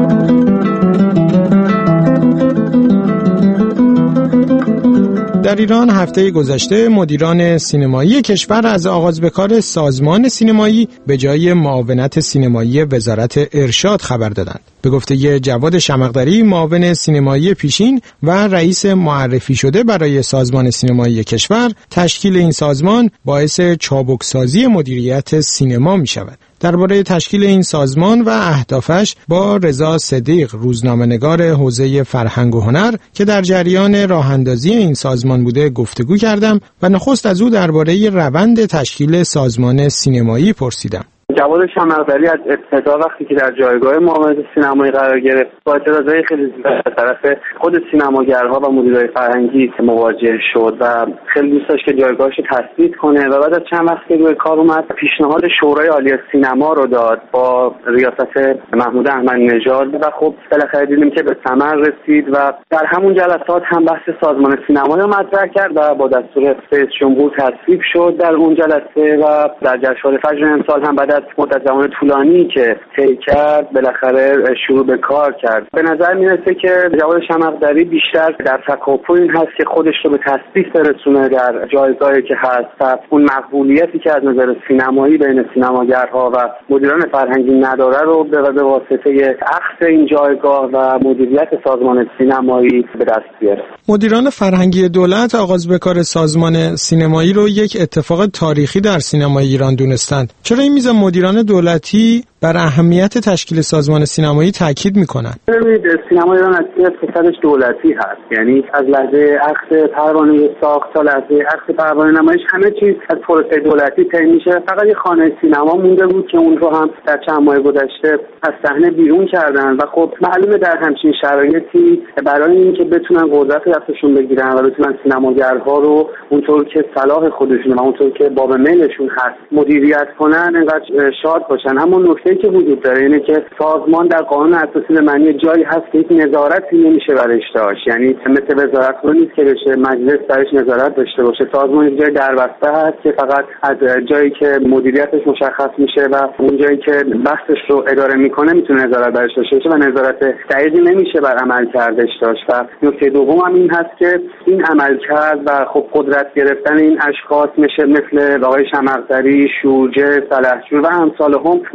Speaker 17: در ایران هفته گذشته مدیران سینمایی کشور از آغاز به کار سازمان سینمایی به جای معاونت سینمایی وزارت ارشاد خبر دادند. به گفته جواد شمقدری، معاون سینمایی پیشین و رئیس معرفی شده برای سازمان سینمایی کشور، تشکیل این سازمان باعث چابکسازی مدیریت سینما می شود. درباره تشکیل این سازمان و اهدافش با رضا صدیق، روزنامه‌نگار حوزه فرهنگ و هنر که در جریان راه‌اندازی این سازمان بوده، گفتگو کردم و نخست از او درباره روند تشکیل سازمان سینمایی پرسیدم.
Speaker 11: جواد شمقدری از ابتدا وقتی که در جایگاه معاونت سینمایی قرار گرفت، با اعتراضای خیلی زیاد از طرف خود سینماگرها و مدیرای فرهنگی مواجه شد و خیلی دوست داشت که جایگاهش رو تثبیت کنه و بعد از چند وقت که روی کار اومد، پیشنهاد شورای عالی سینما رو داد با ریاست محمود احمدی نژاد و خب بالاخره دیدیم که به ثمر رسید و در همون جلسات هم بحث سازمان سینمایی رو مطرح کرد و با دستور رئیس جمهور تصویب شد در اون جلسه و در جشنواره فجر امسال هم بعد مدت زمان طولانی که طی کرد بالاخره شروع به کار کرد. به نظر میرسه که جواد شمقدری بیشتر در تکاپو این هست که خودش رو به تثبیت برسونه در جایگاهی که هست و اون مقبولیتی که از نظر سینمایی بین سینماگرها و مدیران فرهنگی نداره رو به واسطه اخذ این جایگاه و مدیریت سازمان سینمایی به دست بیاره.
Speaker 17: مدیران فرهنگی دولت آغاز به کار سازمان سینمایی رو یک اتفاق تاریخی در سینمای ایران دونستند. چرا این میزان مدیران دولتی بر اهمیت تشکیل سازمان سینمایی تاکید میکنن؟
Speaker 11: ببینید، سینما ایران از اقتصادش دولتی هست، یعنی از لحظه عقد پروانه ساخت تا لحظه عقد پروانه نمایش همه چیز از پروسه دولتی طی میشه. فقط یه خانه سینما مونده بود که اون رو هم در چند ماه گذشته از صحنه بیرون کردن و خب معلومه در همچین شرایطی برای اینکه بتونن قدرت دستشون بگیرن و بتونن سینماگرها رو اونطور که صلاح خودشون و اونطور که باب میلشون هست مدیریت کنن، انقدر شاد باشن. اما نکته که وجود داره اینه که سازمان در قانون اساسی به معنی جایی هست که هیچ نظارتی نمیشه برش داشت، یعنی مثل وزارت رو نیست که بشه مجلس برش نظارت داشته باشه. سازمان یک جای دربسته هست که فقط از جایی که مدیریتش مشخص میشه و اون جایی که بحثش رو اداره میکنه میتونه نظارت برش داشته باشه و نظارت دقیقی نمیشه بر عمل کردش داشت. و نکته دوم هم این هست که این عمل کرد و خب قدرت گرفتن این اشخاص میشه مثل آقای شمقدری، شورجه، سلحجور و امثال هم موضوعی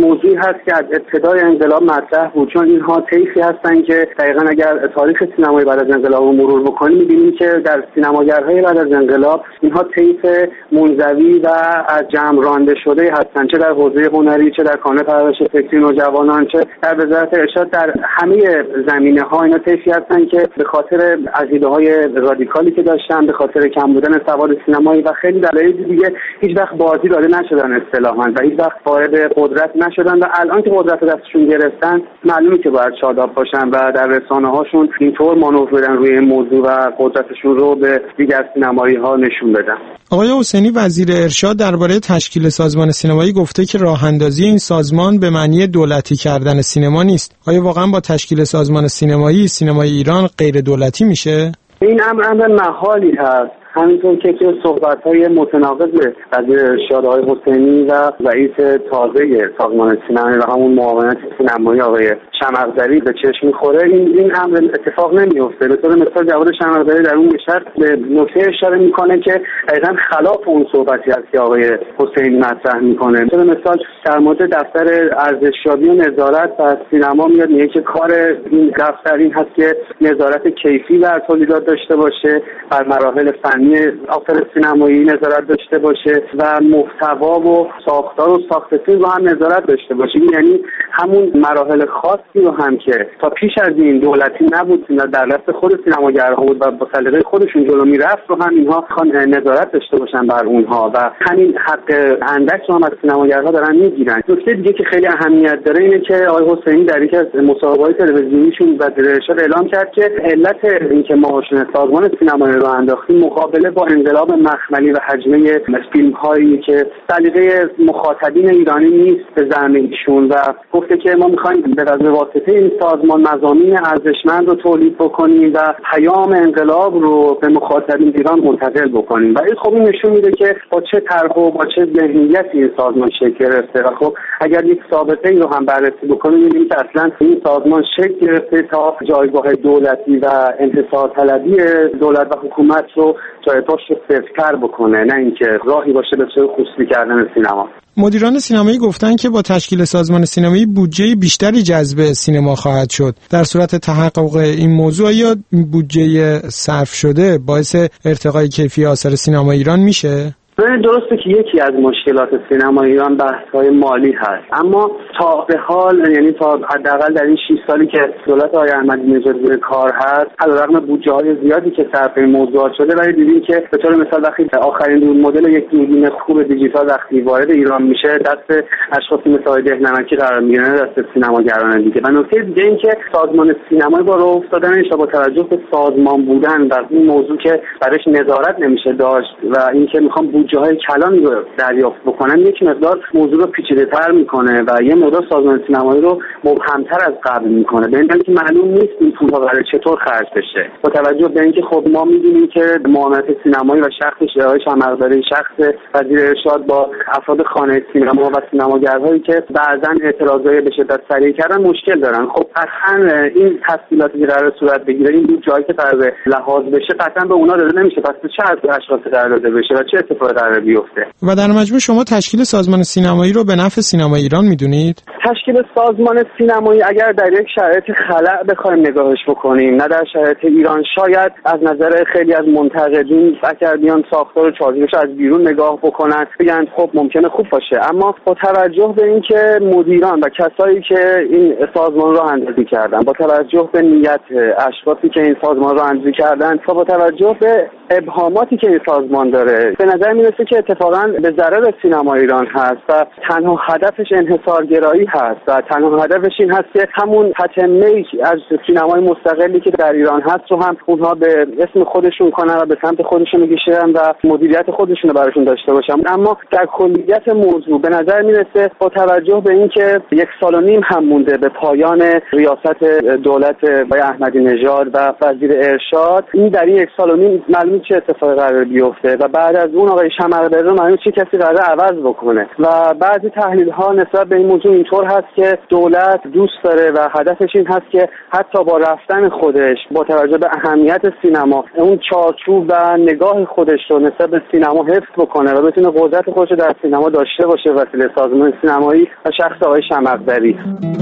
Speaker 18: هست که از ابتدای انقلاب مطرح بود، چون اینها طیفی هستن که دقیقاً اگر تاریخ سینمای بعد از انقلاب رو مرور بکنیم می‌بینیم که در سینماگرهای بعد از انقلاب اینها طیف منزوی و از جمع رانده شده هستن، چه در حوزه هنری، چه در کانال پرورش فکری نوجوانان، چه در وزارت ارشاد. در همه زمینه‌ها اینا طیفی هستن که به خاطر عقیده‌های رادیکالی که داشتن، به خاطر کم بودن سواد سینمایی و خیلی دلایل دیگه هیچ وقت بازی داده نشدن اصطلاحاً و هیچ وقت وارد قدرت نشدن و الان که قدرت دستشون گرفتن معلومه که باید شاداب باشن و در رسانه‌هاشون اینطور مانور بدن روی این موضوع و قدرتشون رو به دیگر سینمایی‌ها نشون بدن.
Speaker 17: آقای حسینی وزیر ارشاد درباره تشکیل سازمان سینمایی گفته که راه اندازی این سازمان به معنی دولتی کردن سینما نیست. آیا واقعا با تشکیل سازمان سینمایی سینمای ایران غیر دولتی میشه؟
Speaker 18: این امر امر محالی هست. همینطور که که صحبت‌های متناقض وزیر ارشاد آقای حسینی و رئیس تازه سازمان سینمایی و همون معاونت سینمایی آقای شمع‌زری به چشم می‌خوره، این این امر اتفاق نمی‌افته. به طور مثال جواد شمع‌زری در اون نشست به نکته اشاره می‌کنه که دقیقاً خلاف اون صحبتی است که آقای حسینی مطرح می‌کنه. به طور مثال در مورد دفتر ارزشیابی و نظارت بر سینما میاد میگه که کار این دفتر این هست که نظارت کیفی بر تولیدات داشته باشه، بر مراحل فنی آثار سینمایی نظارت داشته باشه و محتوا و ساختار و ساخت فیلم رو هم نظارت داشته باشه. یعنی همون مراحل خاصی رو هم که تا پیش از این دولتی نبود و در دست خود سینماگرها بود و با سلیقه خودشون جلو میرفت رو هم اینها نظارت داشته باشن بر اونها و همین حق اندک رو هم از سینماگرها دارن میگیرن. نکته دیگه که خیلی اهمیت داره اینه که آقای حسینی در یکی از مصاحبه‌های تلویزیونیشون وزیر ارشاد اعلام کرد که علت اینکه ما سازمان سینمایی رو انداختیم مقابله با انقلاب مخملی و حجمه فیلم هایی که سلیقه مخاطبین ایرانی نیست به زعم ایشون و گفته که ما میخوایم به واسطه این سازمان مضامین ارزشمند رو تولید بکنیم و پیام انقلاب رو به مخاطبین ایران منتقل بکنیم و این خب این نشون میده که با چه طرح و با چه ذهنیتی این سازمان شکل گرفته و خب اگر یک سابقه ای رو هم بررسی بکنیم میبینیم که اصلا این سازمان شکل گرفته تا جایگاه دولتی و انحصار طلبی دولت و حکومت رو جای پاش رو صفرتر بکنه، نه اینکه راهی باشه به سوی خصوصی کردن سینما.
Speaker 17: مدیران سینمایی گفتن که با تشکیل سازمان سینمایی بودجه بیشتری جذب سینما خواهد شد. در صورت تحقق این موضوع یا بودجه صرف شده باعث ارتقای کیفی آثار سینما ایران میشه؟
Speaker 18: درسته که یکی از مشکلات سینما ایران بحث‌های مالی هست، اما تا به حال یعنی تا حداقل در این شش سالی که دولت آقای احمدی نژاد روی کار هست علیرغم بودجه‌های زیادی که صرف این موضوعات شده ولی دیدیم که به طور مثال وقتی آخرین دور مدل یک دوربین خوب دیجیتال وقتی وارد ایران میشه دست اشخاصی مثل آقای دهنمکی قرار میگیره، دست سینماگران دیگه. و نکته دیگه این که سازمان سینمایی با راه افتادنش با توجه به سازمان بودن و این موضوع که برایش نظارت نمیشه داشت و اینکه میخوام جاهای کلان رو دریافت بکنن یک مقدار موضوع رو پیچیده‌تر میکنه و یه مقدار سازمان سینمایی رو مبهم‌تر از قبل میکنه. به این دلیل که معلوم نیست این پول‌ها قراره چطور خرج بشه. با توجه به اینکه خب ما می‌دونیم که معاونت سینمایی و شخص آقای شمع‌زری شخص وزیر ارشاد با افراد خانه سینما و سینماگرهایی که بعضاً اعتراضای به شدت سریع کردن مشکل دارن. خب قطعاً این تسهیلاتی که قرار صورت بگیره این جایی که قرار لحاظ بشه قطعاً به اونا داده نمیشه. پس چه از اشخاص قرار داده بشه و چه اتفاقی قرار بیفته؟
Speaker 17: و در مجموع شما تشکیل سازمان سینمایی رو به نفع سینما ایران میدونید؟
Speaker 18: تشکیل سازمان سینمایی اگر در یک شرایط خلأ بخوایم نگاهش بکنیم، نه در شرایط ایران، شاید از نظر خیلی از منتقدین اگر بیان ساختار و چارچوبش از بیرون نگاه بکنن بگن خب ممکنه خوب باشه، اما با توجه به اینکه مدیران و کسایی که این سازمان رو اندازی کردن، با توجه به نیت اشخاصی که این سازمان رو اندازی کردن و با توجه به ابهاماتی که این سازمان داره، به نظر میرسه که اتفاقا به ضرر سینما ایران هست و تنها هدفش انحصارگرایی هست و تنها هدفش این هست که همون تتمه از سینمای مستقلی که در ایران هست رو هم اونها به اسم خودشون کنن و به سمت خودشون بکشن و مدیریت خودشون رو براشون داشته باشن. اما در کلیت موضوع به نظر میرسه با توجه به اینکه یک سال و نیم هم مونده به پایان ریاست دولت آقای احمدی نژاد و وزیر ارشاد، این در این یک سال و نیم معلومه معلوم چه اتفاقی قرار بیفته و بعد از اون آقای شمقدری رو معلوم چه کسی قرار عوض بکنه و بعضی تحلیل ها نسبت به این موضوع اینطور هست که دولت دوست داره و هدفش این هست که حتی با رفتن خودش با توجه به اهمیت سینما اون چارچوب و نگاه خودش رو نسبت به سینما حفظ بکنه و بتونه قدرت خودش رو در سینما داشته باشه وسیله سازمان سینمایی و شخص آقای شمقدری.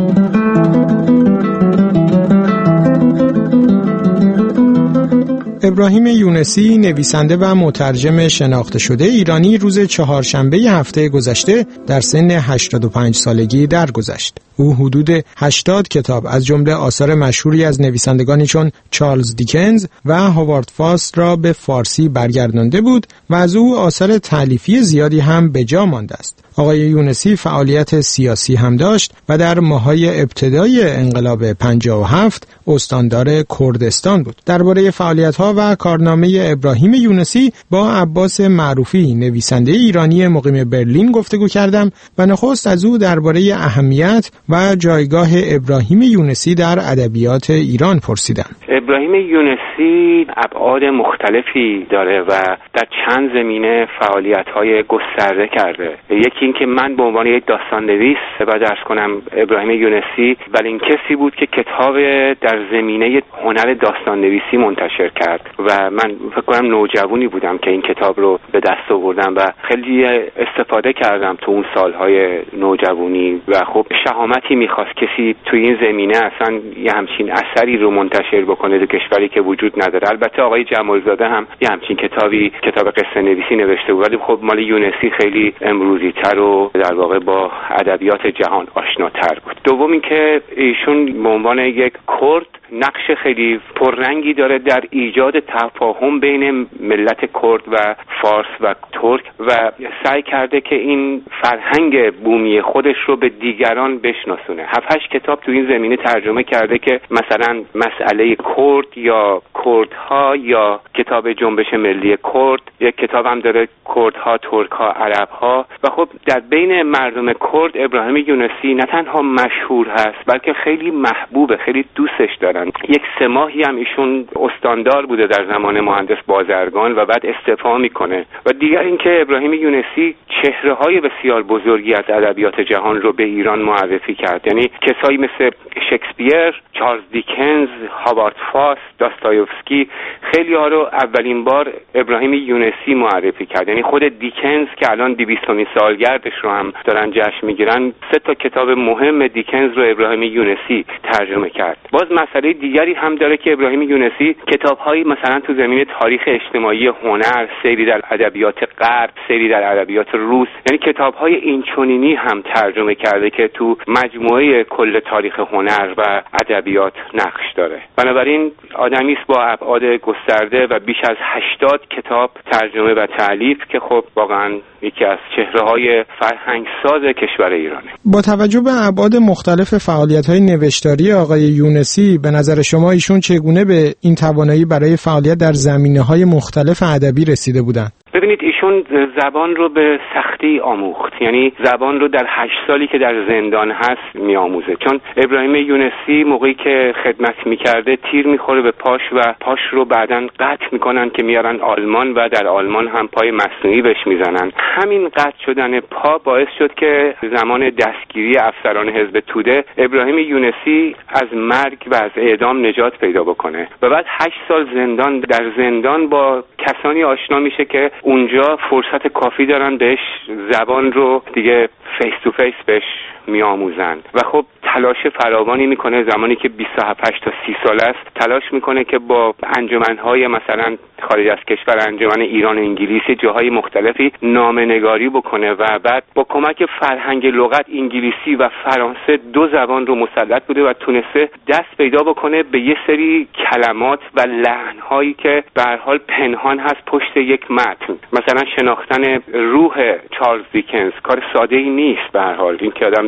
Speaker 17: ابراهیم یونسی، نویسنده و مترجم شناخته شده ایرانی، روز چهارشنبه هفته گذشته در سن هشتاد و پنج سالگی درگذشت. او حدود هشتاد کتاب از جمله آثار مشهوری از نویسندگانی چون چارلز دیکنز و هاوارد فاست را به فارسی برگردانده بود و از او آثار تألیفی زیادی هم به جا مانده است. آقای یونسی فعالیت سیاسی هم داشت و در ماهای ابتدای انقلاب پنجاه و هفت استاندار کردستان بود. درباره فعالیت‌ها و کارنامه ابراهیم یونسی با عباس معروفی، نویسنده ایرانی مقیم برلین گفتگو کردم و نخست از او درباره اهمیت و جایگاه ابراهیم یونسی در ادبیات ایران پرسیدم.
Speaker 19: ابراهیم یونسی ابعاد مختلفی داره و در چند زمینه فعالیت‌های گسترده کرده. یکی این که من به عنوان یک داستان‌نویس و درس کنم ابراهیم یونسی ولین کسی بود که کتاب در زمینه هنر داستان‌نویسی منتشر کرد و من فکر کنم نوجوانی بودم که این کتاب رو به دست آوردم و خیلی استفاده کردم تو اون سالهای نوجوانی و خب شهامتی می‌خواست کسی تو این زمینه اصلا یه همچین اثری رو منتشر بکنه در کشوری که وجود نداره. البته آقای جمالزاده هم یه همچین کتابی کتاب قصه نویسی نوشته بود ولی خب مال یونسی خیلی امروزی تر و در واقع با ادبیات جهان آشناتر بود. دوم اینکه ایشون به عنوان یک کرد نقش خیلی پررنگی داره در ایجاد تفاهم بین ملت کرد و فارس و ترک و سعی کرده که این فرهنگ بومی خودش رو به دیگران بشناسونه. هفت هشت کتاب تو این زمینه ترجمه کرده که مثلا مسئله کرد یا کردها یا کتاب جنبش ملی کرد، یک کتاب هم داره کردها، ترکها، عربها و خب در بین مردم کرد ابراهیم یونسی نه تنها مشهور هست بلکه خیلی محبوبه، خیلی دوستش دارن. یک سه ماهی هم ایشون استاندار بوده در زمان مهندس بازرگان و بعد استعفا میکنه. و دیگر اینکه ابراهیم یونسی چهره‌های بسیار بزرگی از ادبیات جهان رو به ایران معرفی کرد. یعنی کسایی مثل شکسپیر، چارلز دیکنز، هاوارد فاست، داستایوفسکی، خیلی ها رو اولین بار ابراهیم یونسی معرفی کرد. یعنی خود دیکنز که الان دویستمین سالگردش رو هم دارن جشن میگیرن، سه تا کتاب مهم دیکنز رو ابراهیم یونسی ترجمه کرد. باز مسئله دیگری هم داره که ابراهیم یونسی کتاب‌هایی مثلا تو زمینه تاریخ اجتماعی هنر، سیری در ادبیات غرب، سیری در ادبیات روس، یعنی کتاب‌های اینچنینی هم ترجمه کرده که تو مجموعه کل تاریخ هنر و ادبیات نقش داره. بنابراین آدمی است با ابعاد گسترده و بیش از هشتاد کتاب ترجمه و تألیف که خب واقعا یکی از چهره‌های فرهنگساز کشور ایرانه.
Speaker 17: با توجه به ابعاد مختلف فعالیت‌های نوشتاری آقای یونسی، به نظر شما ایشون چگونه به این توانایی برای فعالیت در زمینه‌های مختلف ادبی رسیده بودند؟
Speaker 19: ببینید ایشون زبان رو به سختی آموخت، یعنی زبان رو در هشت سالی که در زندان هست میآموزه. چون ابراهیم یونسی موقعی که خدمت میکرده تیر میخوره به پاش و پاش رو بعداً قطع میکنن که میارن آلمان و در آلمان هم پای مصنوعی بهش میزنن. همین قطع شدن پا باعث شد که زمان دستگیری افسران حزب توده ابراهیم یونسی از مرگ و از اعدام نجات پیدا بکنه و بعد هشت سال زندان در زندان با کسانی آشنا میشه که اونجا فرصت کافی دارن بهش زبان رو دیگه فیس تو فیس بهش میآموزن و خب تلاش فراوانی میکنه. زمانی که بیست و هفت تا سی سال است تلاش میکنه که با انجمنهای مثلا خارج از کشور، انجمن ایران انگلیسی، جاهای مختلفی نامه‌نگاری بکنه و بعد با کمک فرهنگ لغت انگلیسی و فرانسه دو زبان رو مسلط بوده و تونسته دست پیدا بکنه به یه سری کلمات و لحن‌هایی که به هر حال پنهان هست پشت یک متن. مثلا شناختن روح چارلز دیکنز کار ساده‌ای نیست. به هر حال این که آدم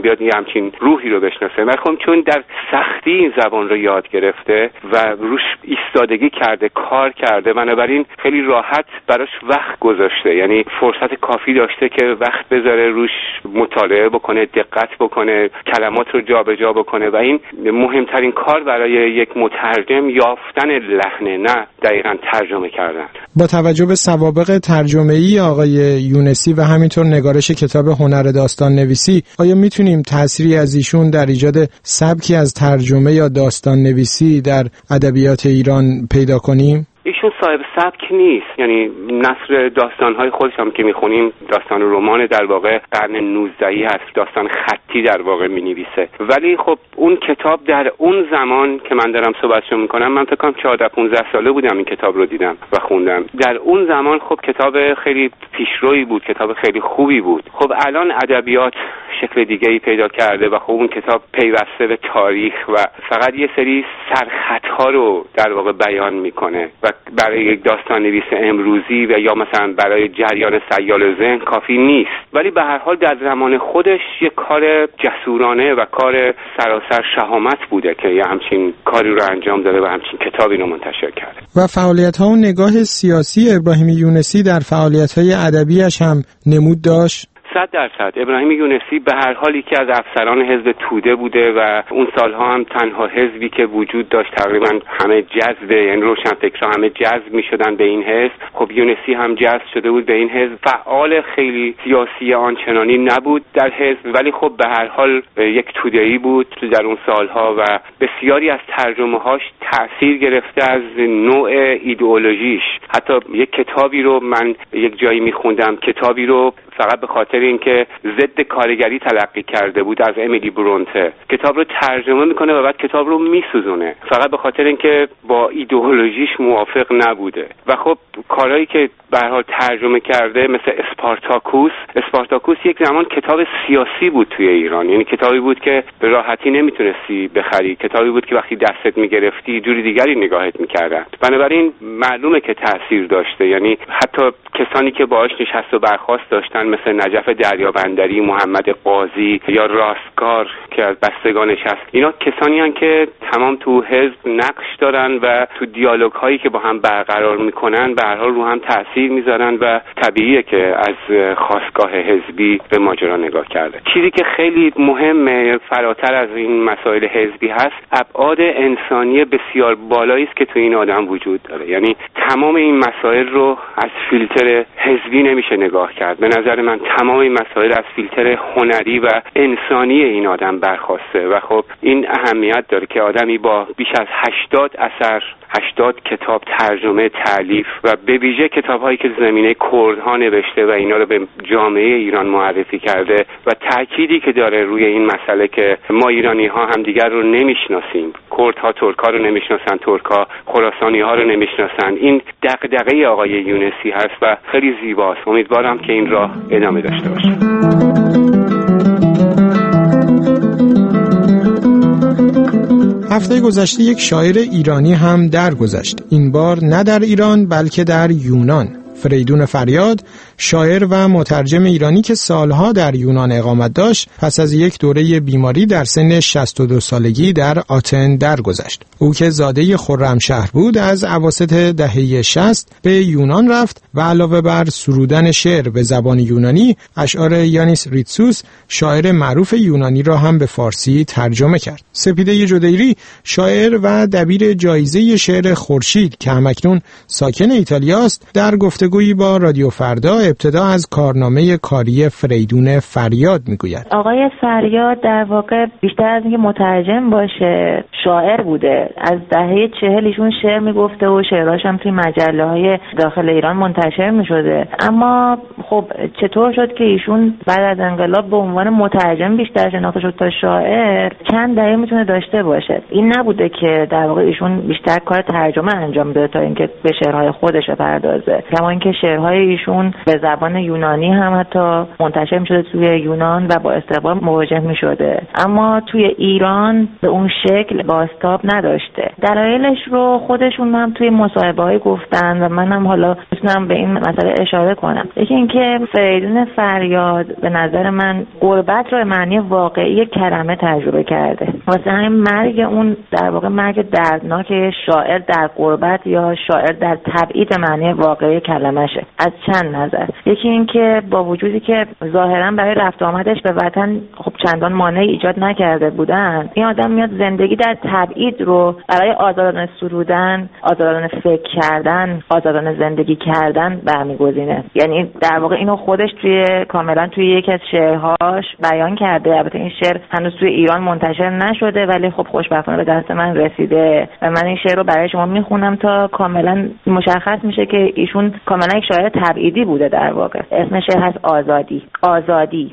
Speaker 19: بیاد یه همچین روحی رو بشناسه. ولی خب چون در سختی این زبان رو یاد گرفته و روش ایستادگی کرده، کار کرده، بنابراین خیلی راحت براش وقت گذاشته، یعنی فرصت کافی داشته که وقت بذاره روش، مطالعه بکنه، دقت بکنه، کلمات رو جابجا بکنه و این مهمترین کار برای یک مترجم یافتن لحنه، نه دقیقاً ترجمه کردن.
Speaker 17: با توجه به سوابق ترجمه‌ای آقای یونسی و همینطور نگارش کتاب هنر داستان نویسی، آیا میتونیم تأثیری از ایشون در ایجاد سبکی از ترجمه یا داستان نویسی در ادبیات ایران پیدا کنیم؟
Speaker 19: ایشون صاحب سبک نیست، یعنی نثر داستان‌های خودش هم که می‌خونیم داستان رمان در واقع قرن نوزدهی هست، داستان خطی در واقع می‌نویسه. ولی خب اون کتاب در اون زمان که من دارم صحبتشو می‌کنم، من فکر کنم چهارده پانزده ساله بودم این کتاب رو دیدم و خوندم. در اون زمان خب کتاب خیلی پیشرویی بود، کتاب خیلی خوبی بود. خب الان ادبیات شکل دیگه‌ای پیدا کرده و خب اون کتاب پیوسته به تاریخ و فقط یه سری سرخطها رو در واقع بیان می‌کنه و برای یک داستان نویس امروزی و یا مثلا برای جریان سیال ذهن کافی نیست. ولی به هر حال در زمان خودش یک کار جسورانه و کار سراسر شهامت بوده که یه همچین کاری رو انجام داده و همچین کتابی رو منتشر کرده.
Speaker 17: و فعالیت‌ها و نگاه سیاسی ابراهیم یونسی در فعالیت‌های ادبیش هم نمود داشت.
Speaker 19: صد درصد ابراهیم یونسی به هر حال یکی از افسران حزب توده بوده و اون سالها هم تنها حزبی که وجود داشت، تقریبا همه جذب، یعنی روشنفکرها همه جذب می‌شدن به این حزب. خب یونسی هم جذب شده بود به این حزب. فعال خیلی سیاسی آنچنانی نبود در حزب، ولی خب به هر حال یک توده‌ای بود در اون سالها و بسیاری از ترجمه‌هاش تأثیر گرفته از نوع ایدئولوژیش. حتی یک کتابی رو من یک جایی می‌خوندم، کتابی رو فقط به خاطر اینکه ضد کارگری تلقی کرده بود از امیلی برونته، کتاب رو ترجمه میکنه و بعد کتاب رو میسوزونه فقط به خاطر اینکه با ایدئولوژیش موافق نبوده. و خب کارهایی که به هر حال ترجمه کرده مثل اسپارتاکوس، اسپارتاکوس یک زمان کتاب سیاسی بود توی ایران، یعنی کتابی بود که به راحتی نمیتونستی بخری، کتابی بود که وقتی دستت میگرفتی جوری دیگری نگاهت میکردن. بنابراین معلومه که تأثیر داشته، یعنی حتی کسانی که باهاش نشست و برخاست داشتن مثل نجف دریابندری، محمد قاضی یا راستگار که از بستگانش هست، اینا کسانی هستند که تمام تو حزب نقش دارن و تو دیالوگ هایی که با هم برقرار میکنن به هر حال رو هم تأثیر میذارن و طبیعیه که از خاستگاه حزبی به ماجرا نگاه کرده. چیزی که خیلی مهمه فراتر از این مسائل حزبی هست، ابعاد انسانی بسیار بالایی است که تو این آدم وجود داره. یعنی تمام این مسائل رو از فیلتر حزبی نمیشه نگاه کرد. به نظر من تمام این مسائل از فیلتر هنری و انسانی این آدم برخواسته و خب این اهمیت داره که آدمی با بیش از هشتاد اثر، هشتاد کتاب ترجمه، تالیف و به ویژه کتاب‌هایی که زمینه کردها نوشته و اینا رو به جامعه ایران معرفی کرده و تأکیدی که داره روی این مسئله که ما ایرانی‌ها همدیگر رو نمیشناسیم، کردها ترک‌ها رو نمیشناسن، ترک‌ها خراسانی‌ها رو نمیشناسن. این دغدغه آقای یونسی هست و خیلی زیباست. امیدوارم که این راه ادامه داشته باشه.
Speaker 17: هفته گذشته یک شاعر ایرانی هم درگذشت. این بار نه در ایران بلکه در یونان. فریدون فریاد، شاعر و مترجم ایرانی که سالها در یونان اقامت داشت، پس از یک دوره بیماری در سن شصت و دو سالگی در آتن درگذشت. او که زاده خرمشهر بود، از اواسط دهه شصت به یونان رفت و علاوه بر سرودن شعر به زبان یونانی، اشعار یانیس ریتسوس، شاعر معروف یونانی را هم به فارسی ترجمه کرد. سپیده جدیری، شاعر و دبیر جایزه شعر خورشید که همکنون ساکن ایتالیاست، در گفتگویی با رادیو فردا ابتدا از کارنامه کاری فریدون فریاد میگوید.
Speaker 20: آقای فریاد در واقع بیشتر از اینکه مترجم باشه شاعر بوده. از دهه چهل ایشون شعر میگفته و شعراش هم توی مجله های داخل ایران منتشر میشده. اما خب چطور شد که ایشون بعد از انقلاب به عنوان مترجم بیشتر شناخته شد تا شاعر؟ چند دهه میتونه داشته باشه. این نبوده که در واقع ایشون بیشتر کار ترجمه انجام بده تا اینکه به شعرهای خودش بپردازه. کما اینکه شعرهای ایشون به زبان یونانی هم حتی منتشر میشده توی یونان و با استقبال مواجه میشده، اما توی ایران به اون شکل بازتاب نداشته. دلایلش رو خودشون هم توی مصاحبه‌های گفتن و منم حالا میتونم به این مسئله اشاره کنم. یکی اینکه که فریدون فریاد به نظر من غربت رو به معنی واقعی کلمه تجربه کرده. واسه همین مرگ اون در واقع مرگ دردناک شاعر در غربت یا شاعر در تبعید معنی واقعی کلمشه. از چند نظر. یکی این که با وجودی که ظاهرا برای رفت آمدش به وطن خب چندان مانعی ایجاد نکرده بودن، این آدم میاد زندگی در تبعید رو برای آزادانه سرودن، آزادانه فکر کردن، آزادانه زندگی کردن برمیگزینه. یعنی در واقع اینو خودش توی کاملا توی یکی از شعرهاش بیان کرده. البته این شعر هنوز توی ایران منتشر نشده ولی خب خوشبختانه به دست من رسیده و من این شعر رو برای شما میخونم تا کاملا مشخص میشه که ایشون کاملا یک شاعر تبعیدی بوده. در واقع اسم شعر هست آزادی. آزادی.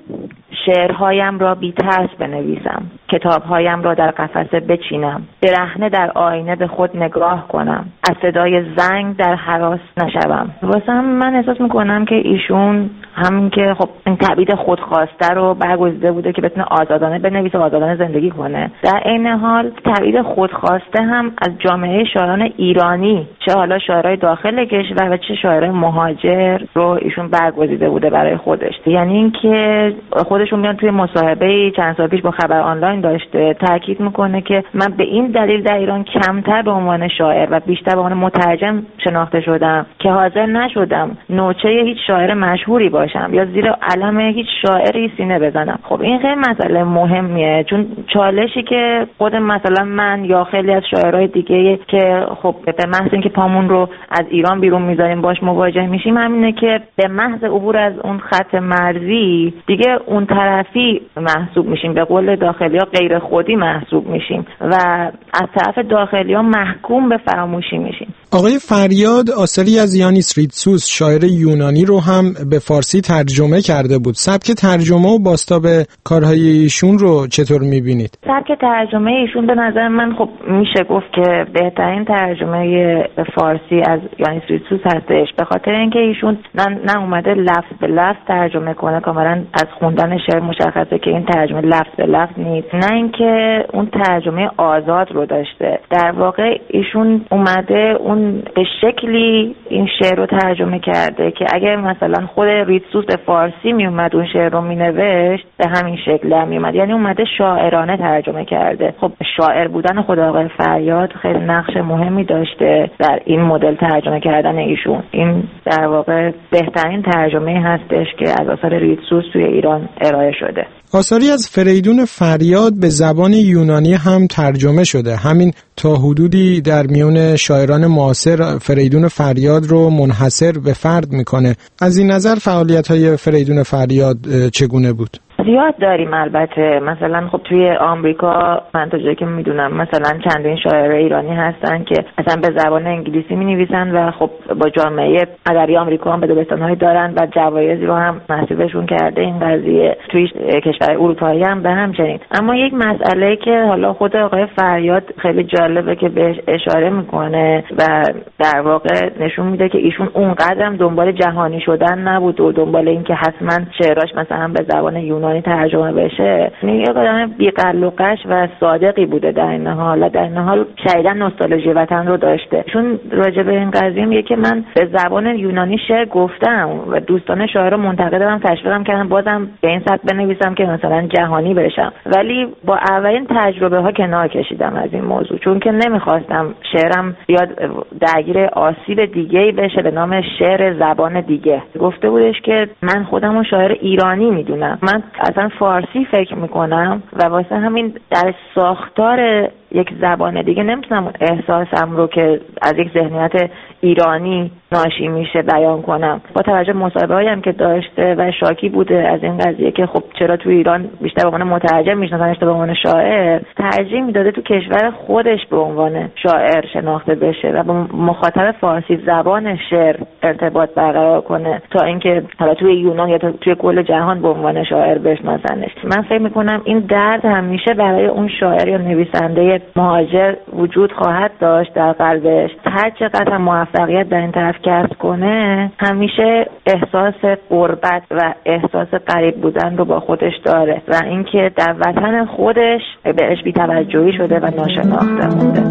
Speaker 20: شعرهایم را بی ترس بنویسم، کتابهایم را در قفسه بچینم، برهنه در آینه به خود نگاه کنم، از صدای زنگ در هراس نشوم. واسه هم من احساس میکنم که ایشون همین که خب این تبعید خودخواسته رو برگزیده بوده که بتونه آزادانه بنویسه و آزادانه زندگی کنه. در عین حال تبعید خودخواسته هم از جامعه شاعران ایرانی، چه حالا شاعرای داخل کشور و چه شاعرای مهاجر، رو ایشون برگزیده بوده برای خودش. یعنی اینکه خودشون میان توی مصاحبه چند سال پیش با خبر آنلاین داشته تاکید میکنه که من به این دلیل در ایران کمتر به عنوان شاعر و بیشتر به عنوان مترجم شناخته شدم که حاضر نشدم نوچه هیچ شاعر مشهوری باشم یا زیر علم هیچ شاعری سینه بزنم. خب این خیلی مسئله مهمیه، چون چالشی که خود مثلا من یا خیلی از شاعرای دیگه که خب به محض اینکه پامون رو از ایران بیرون میذاریم باش مواجه میشیم همینه که به محض عبور از اون خط مرزی دیگه اون طرفی محسوب میشیم، به قول داخلیا غیر خودی محسوب میشیم و از طرف داخلیا محکوم به فراموشی میشیم.
Speaker 17: آقای فریاد آثاری از یانیس ریتسوس شاعر یونانی رو هم به فارسی ترجمه کرده بود. سبک ترجمه و بازتاب کارهای ایشون رو چطور میبینید؟ سبک
Speaker 20: ترجمه ایشون به نظر من خب میشه گفت که بهترین ترجمه به فارسی از یانیس ریتسوس هستش، به خاطر اینکه ایشون نه, نه اومده لفظ به لفظ ترجمه کنه، کاملا از خوندن شعر مشخصه که این ترجمه لفظ به لفظ نیست، نه اینکه اون ترجمه آزاد رو داشته. در واقع ایشون اومده اون به شکلی این شعر رو ترجمه کرده که اگر مثلا خود ریتسوس به فارسی می اومد اون شعر رو می نوشت به همین شکل هم می اومد. یعنی اومده شاعرانه ترجمه کرده. خب شاعر بودن خود آقای فریاد خیلی نقش مهمی داشته در این مدل ترجمه کردن ایشون. این در واقع بهترین ترجمه هستش که از آثار ریتسوس توی ایران ارائه شده.
Speaker 17: آثاری از فریدون فریاد به زبان یونانی هم ترجمه شده. همین تا حدودی در میون شاعران معاصر فریدون فریاد رو منحصر به فرد میکنه. از این نظر فعالیت‌های فریدون فریاد چگونه بود؟
Speaker 20: زیاد داریم البته. مثلا خب توی آمریکا من تا جایی که میدونم مثلا چندین شاعر ایرانی هستن که اصلا به زبان انگلیسی مینویسن و خب با جامعه ادبی آمریکا هم بدبستان‌هایی دارن و جوایزی رو هم نصیبشون کرده این قضیه. توی کشور اروپایی هم به همچنین. اما یک مسئله که حالا خود آقای فریاد خیلی جالبه که بهش اشاره میکنه و در واقع نشون میده که ایشون اونقدرم دنبال جهانی شدن نبود و دنبال این که حتما شعراش مثلا به زبان یونانی ترجمه بشه. یک آدم بی‌قلقش و صادقی بوده در این حال. در این حال شدیداً نوستالژی وطن رو داشته. چون راجع به این قضیه میگه که من به زبان یونانی شعر گفتم و دوستان شاعر رو منتقدم تشویقم کردم بازم به این سطح بنویسم که مثلا جهانی بشم، ولی با اولین تجربه ها کنار کشیدم از این موضوع، چون که نمیخواستم شعرم بیاد درگیر آسیب دیگه‌ای بشه به نام شعر زبان دیگه. گفته بودش که من خودم رو شاعر ایرانی میدونم، من اصلا فارسی فکر میکنم و واسه همین در ساختار یک زبان دیگه نمیتونم احساسم رو که از یک ذهنیت ایرانی ناشی میشه بیان کنم. با توجه مصاحبه هایی هم که داشته و شاکی بوده از این قضیه که خب چرا تو ایران بیشتر به عنوان مترجم میشناسنش تا به عنوان شاعر، ترجیح میداده تو کشور خودش به عنوان شاعر شناخته بشه و با مخاطب فارسی زبان شعر ارتباط برقرار کنه تا اینکه حالا توی یونان یا توی کل جهان به عنوان شاعر بشناسنش. من فکر میکنم این درد همیشه برای اون شاعر یا نویسنده مهاجر وجود خواهد داشت در قلبش. هر چقدر موفقیت در این طرف کسب کنه همیشه احساس غربت و احساس غریب بودن رو با خودش داره و اینکه در وطن خودش بهش بی‌توجهی شده و ناشناخته مونده.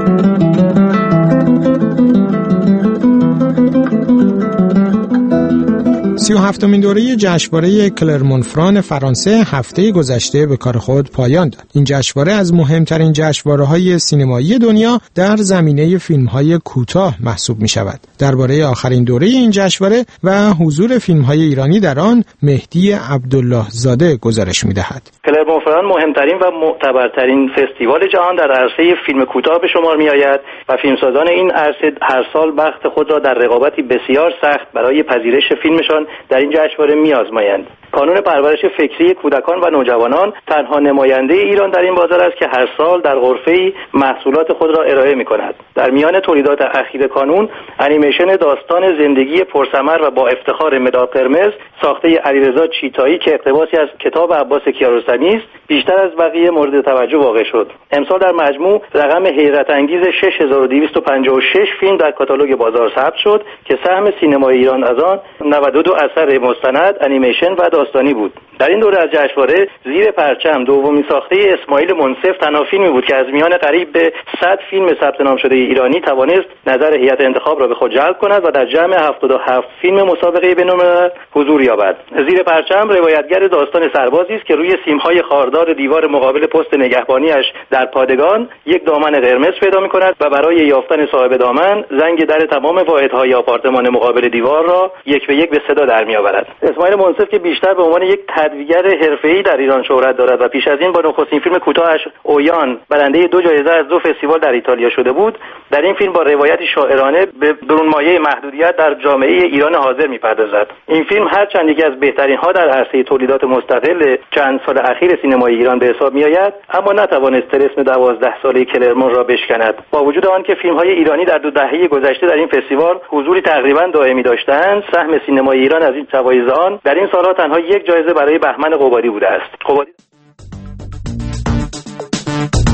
Speaker 17: سی سی و هفتمین دوره جشنواره کلرمون فران فرانسه هفته گذشته به کار خود پایان داد. این جشنواره از مهمترین جشنواره‌های سینمایی دنیا در زمینه فیلم‌های کوتاه محسوب می‌شود. درباره آخرین دوره این جشنواره و حضور فیلم‌های ایرانی در آن مهدی عبدالله زاده گزارش می‌دهد.
Speaker 21: کلرمون فران مهمترین و معتبرترین فستیوال جهان در عرصه فیلم کوتاه به شمار می‌آید و فیلمسازان این عرصه هر سال بخت خود را در رقابتی بسیار سخت برای پذیرش فیلمشان در این جشنواره می‌آزمایند. کانون پرورش فکری کودکان و نوجوانان تنها نماینده ایران در این بازار است که هر سال در غرفه‌ای محصولات خود را ارائه می‌کند. در میان تولیدات اخیر کانون، انیمیشن داستان زندگی پرثمر و با افتخار مدال قرمز ساخته علیرضا چیتایی که اقتباسی از کتاب عباس کیارستمی است، بیشتر از بقیه مورد توجه واقع شد. امسال در مجموع رقم حیرت انگیز شش هزار و دویست و پنجاه و شش فیلم در کاتالوگ بازار ثبت شد که سهم سینمای ایران از آن نود و دو اثر مستند، انیمیشن و داستانی بود. در این دوره از جشنواره زیر پرچم دومین ساخته اسماعیل منصف تنها فیلمی بود که از میان قریب به صد فیلم ثبت نام شده ایرانی توانست نظر هیئت انتخاب را به خود جلب کند و در جمع هفتاد و هفت فیلم مسابقه بین‌الملل حضور یابد. زیر پرچم روایتگر داستان سربازی است که روی سیم‌های خاردار دیوار مقابل پست نگهبانیش در پادگان یک دامن قرمز پیدا می‌کند و برای یافتن صاحب دامن زنگ در تمام واحدهای آپارتمان مقابل دیوار را یک به یک به صدا در می‌آورد. اسماعیل منصف که بیشتر به عنوان یک تدویرگر حرفه‌ای در ایران شهرت دارد و پیش از این با نخستین فیلم کوتاهش اویان برنده دو جایزه از دو فستیوال در ایتالیا شده بود، در این فیلم با روایتی شاعرانه به برونمایه محدودیت در جامعه ایران حاضر می‌پردازد. این فیلم هرچند یکی از بهترین ها در عرصه تولیدات مستقل چند سال اخیر سینمای ایران به حساب می‌آید، اما نتوانست طلسم دوازده ساله کلرمون را بشکند. با وجود آنکه فیلم‌های ایرانی در دو دهه گذشته در این فستیوال حضوری تقریباً دائمی داشتند، سهم سینمای ایران از این جوایز آن در این سال‌ها تنها یک جایزه برای بهمن قبادی بوده است. قبادی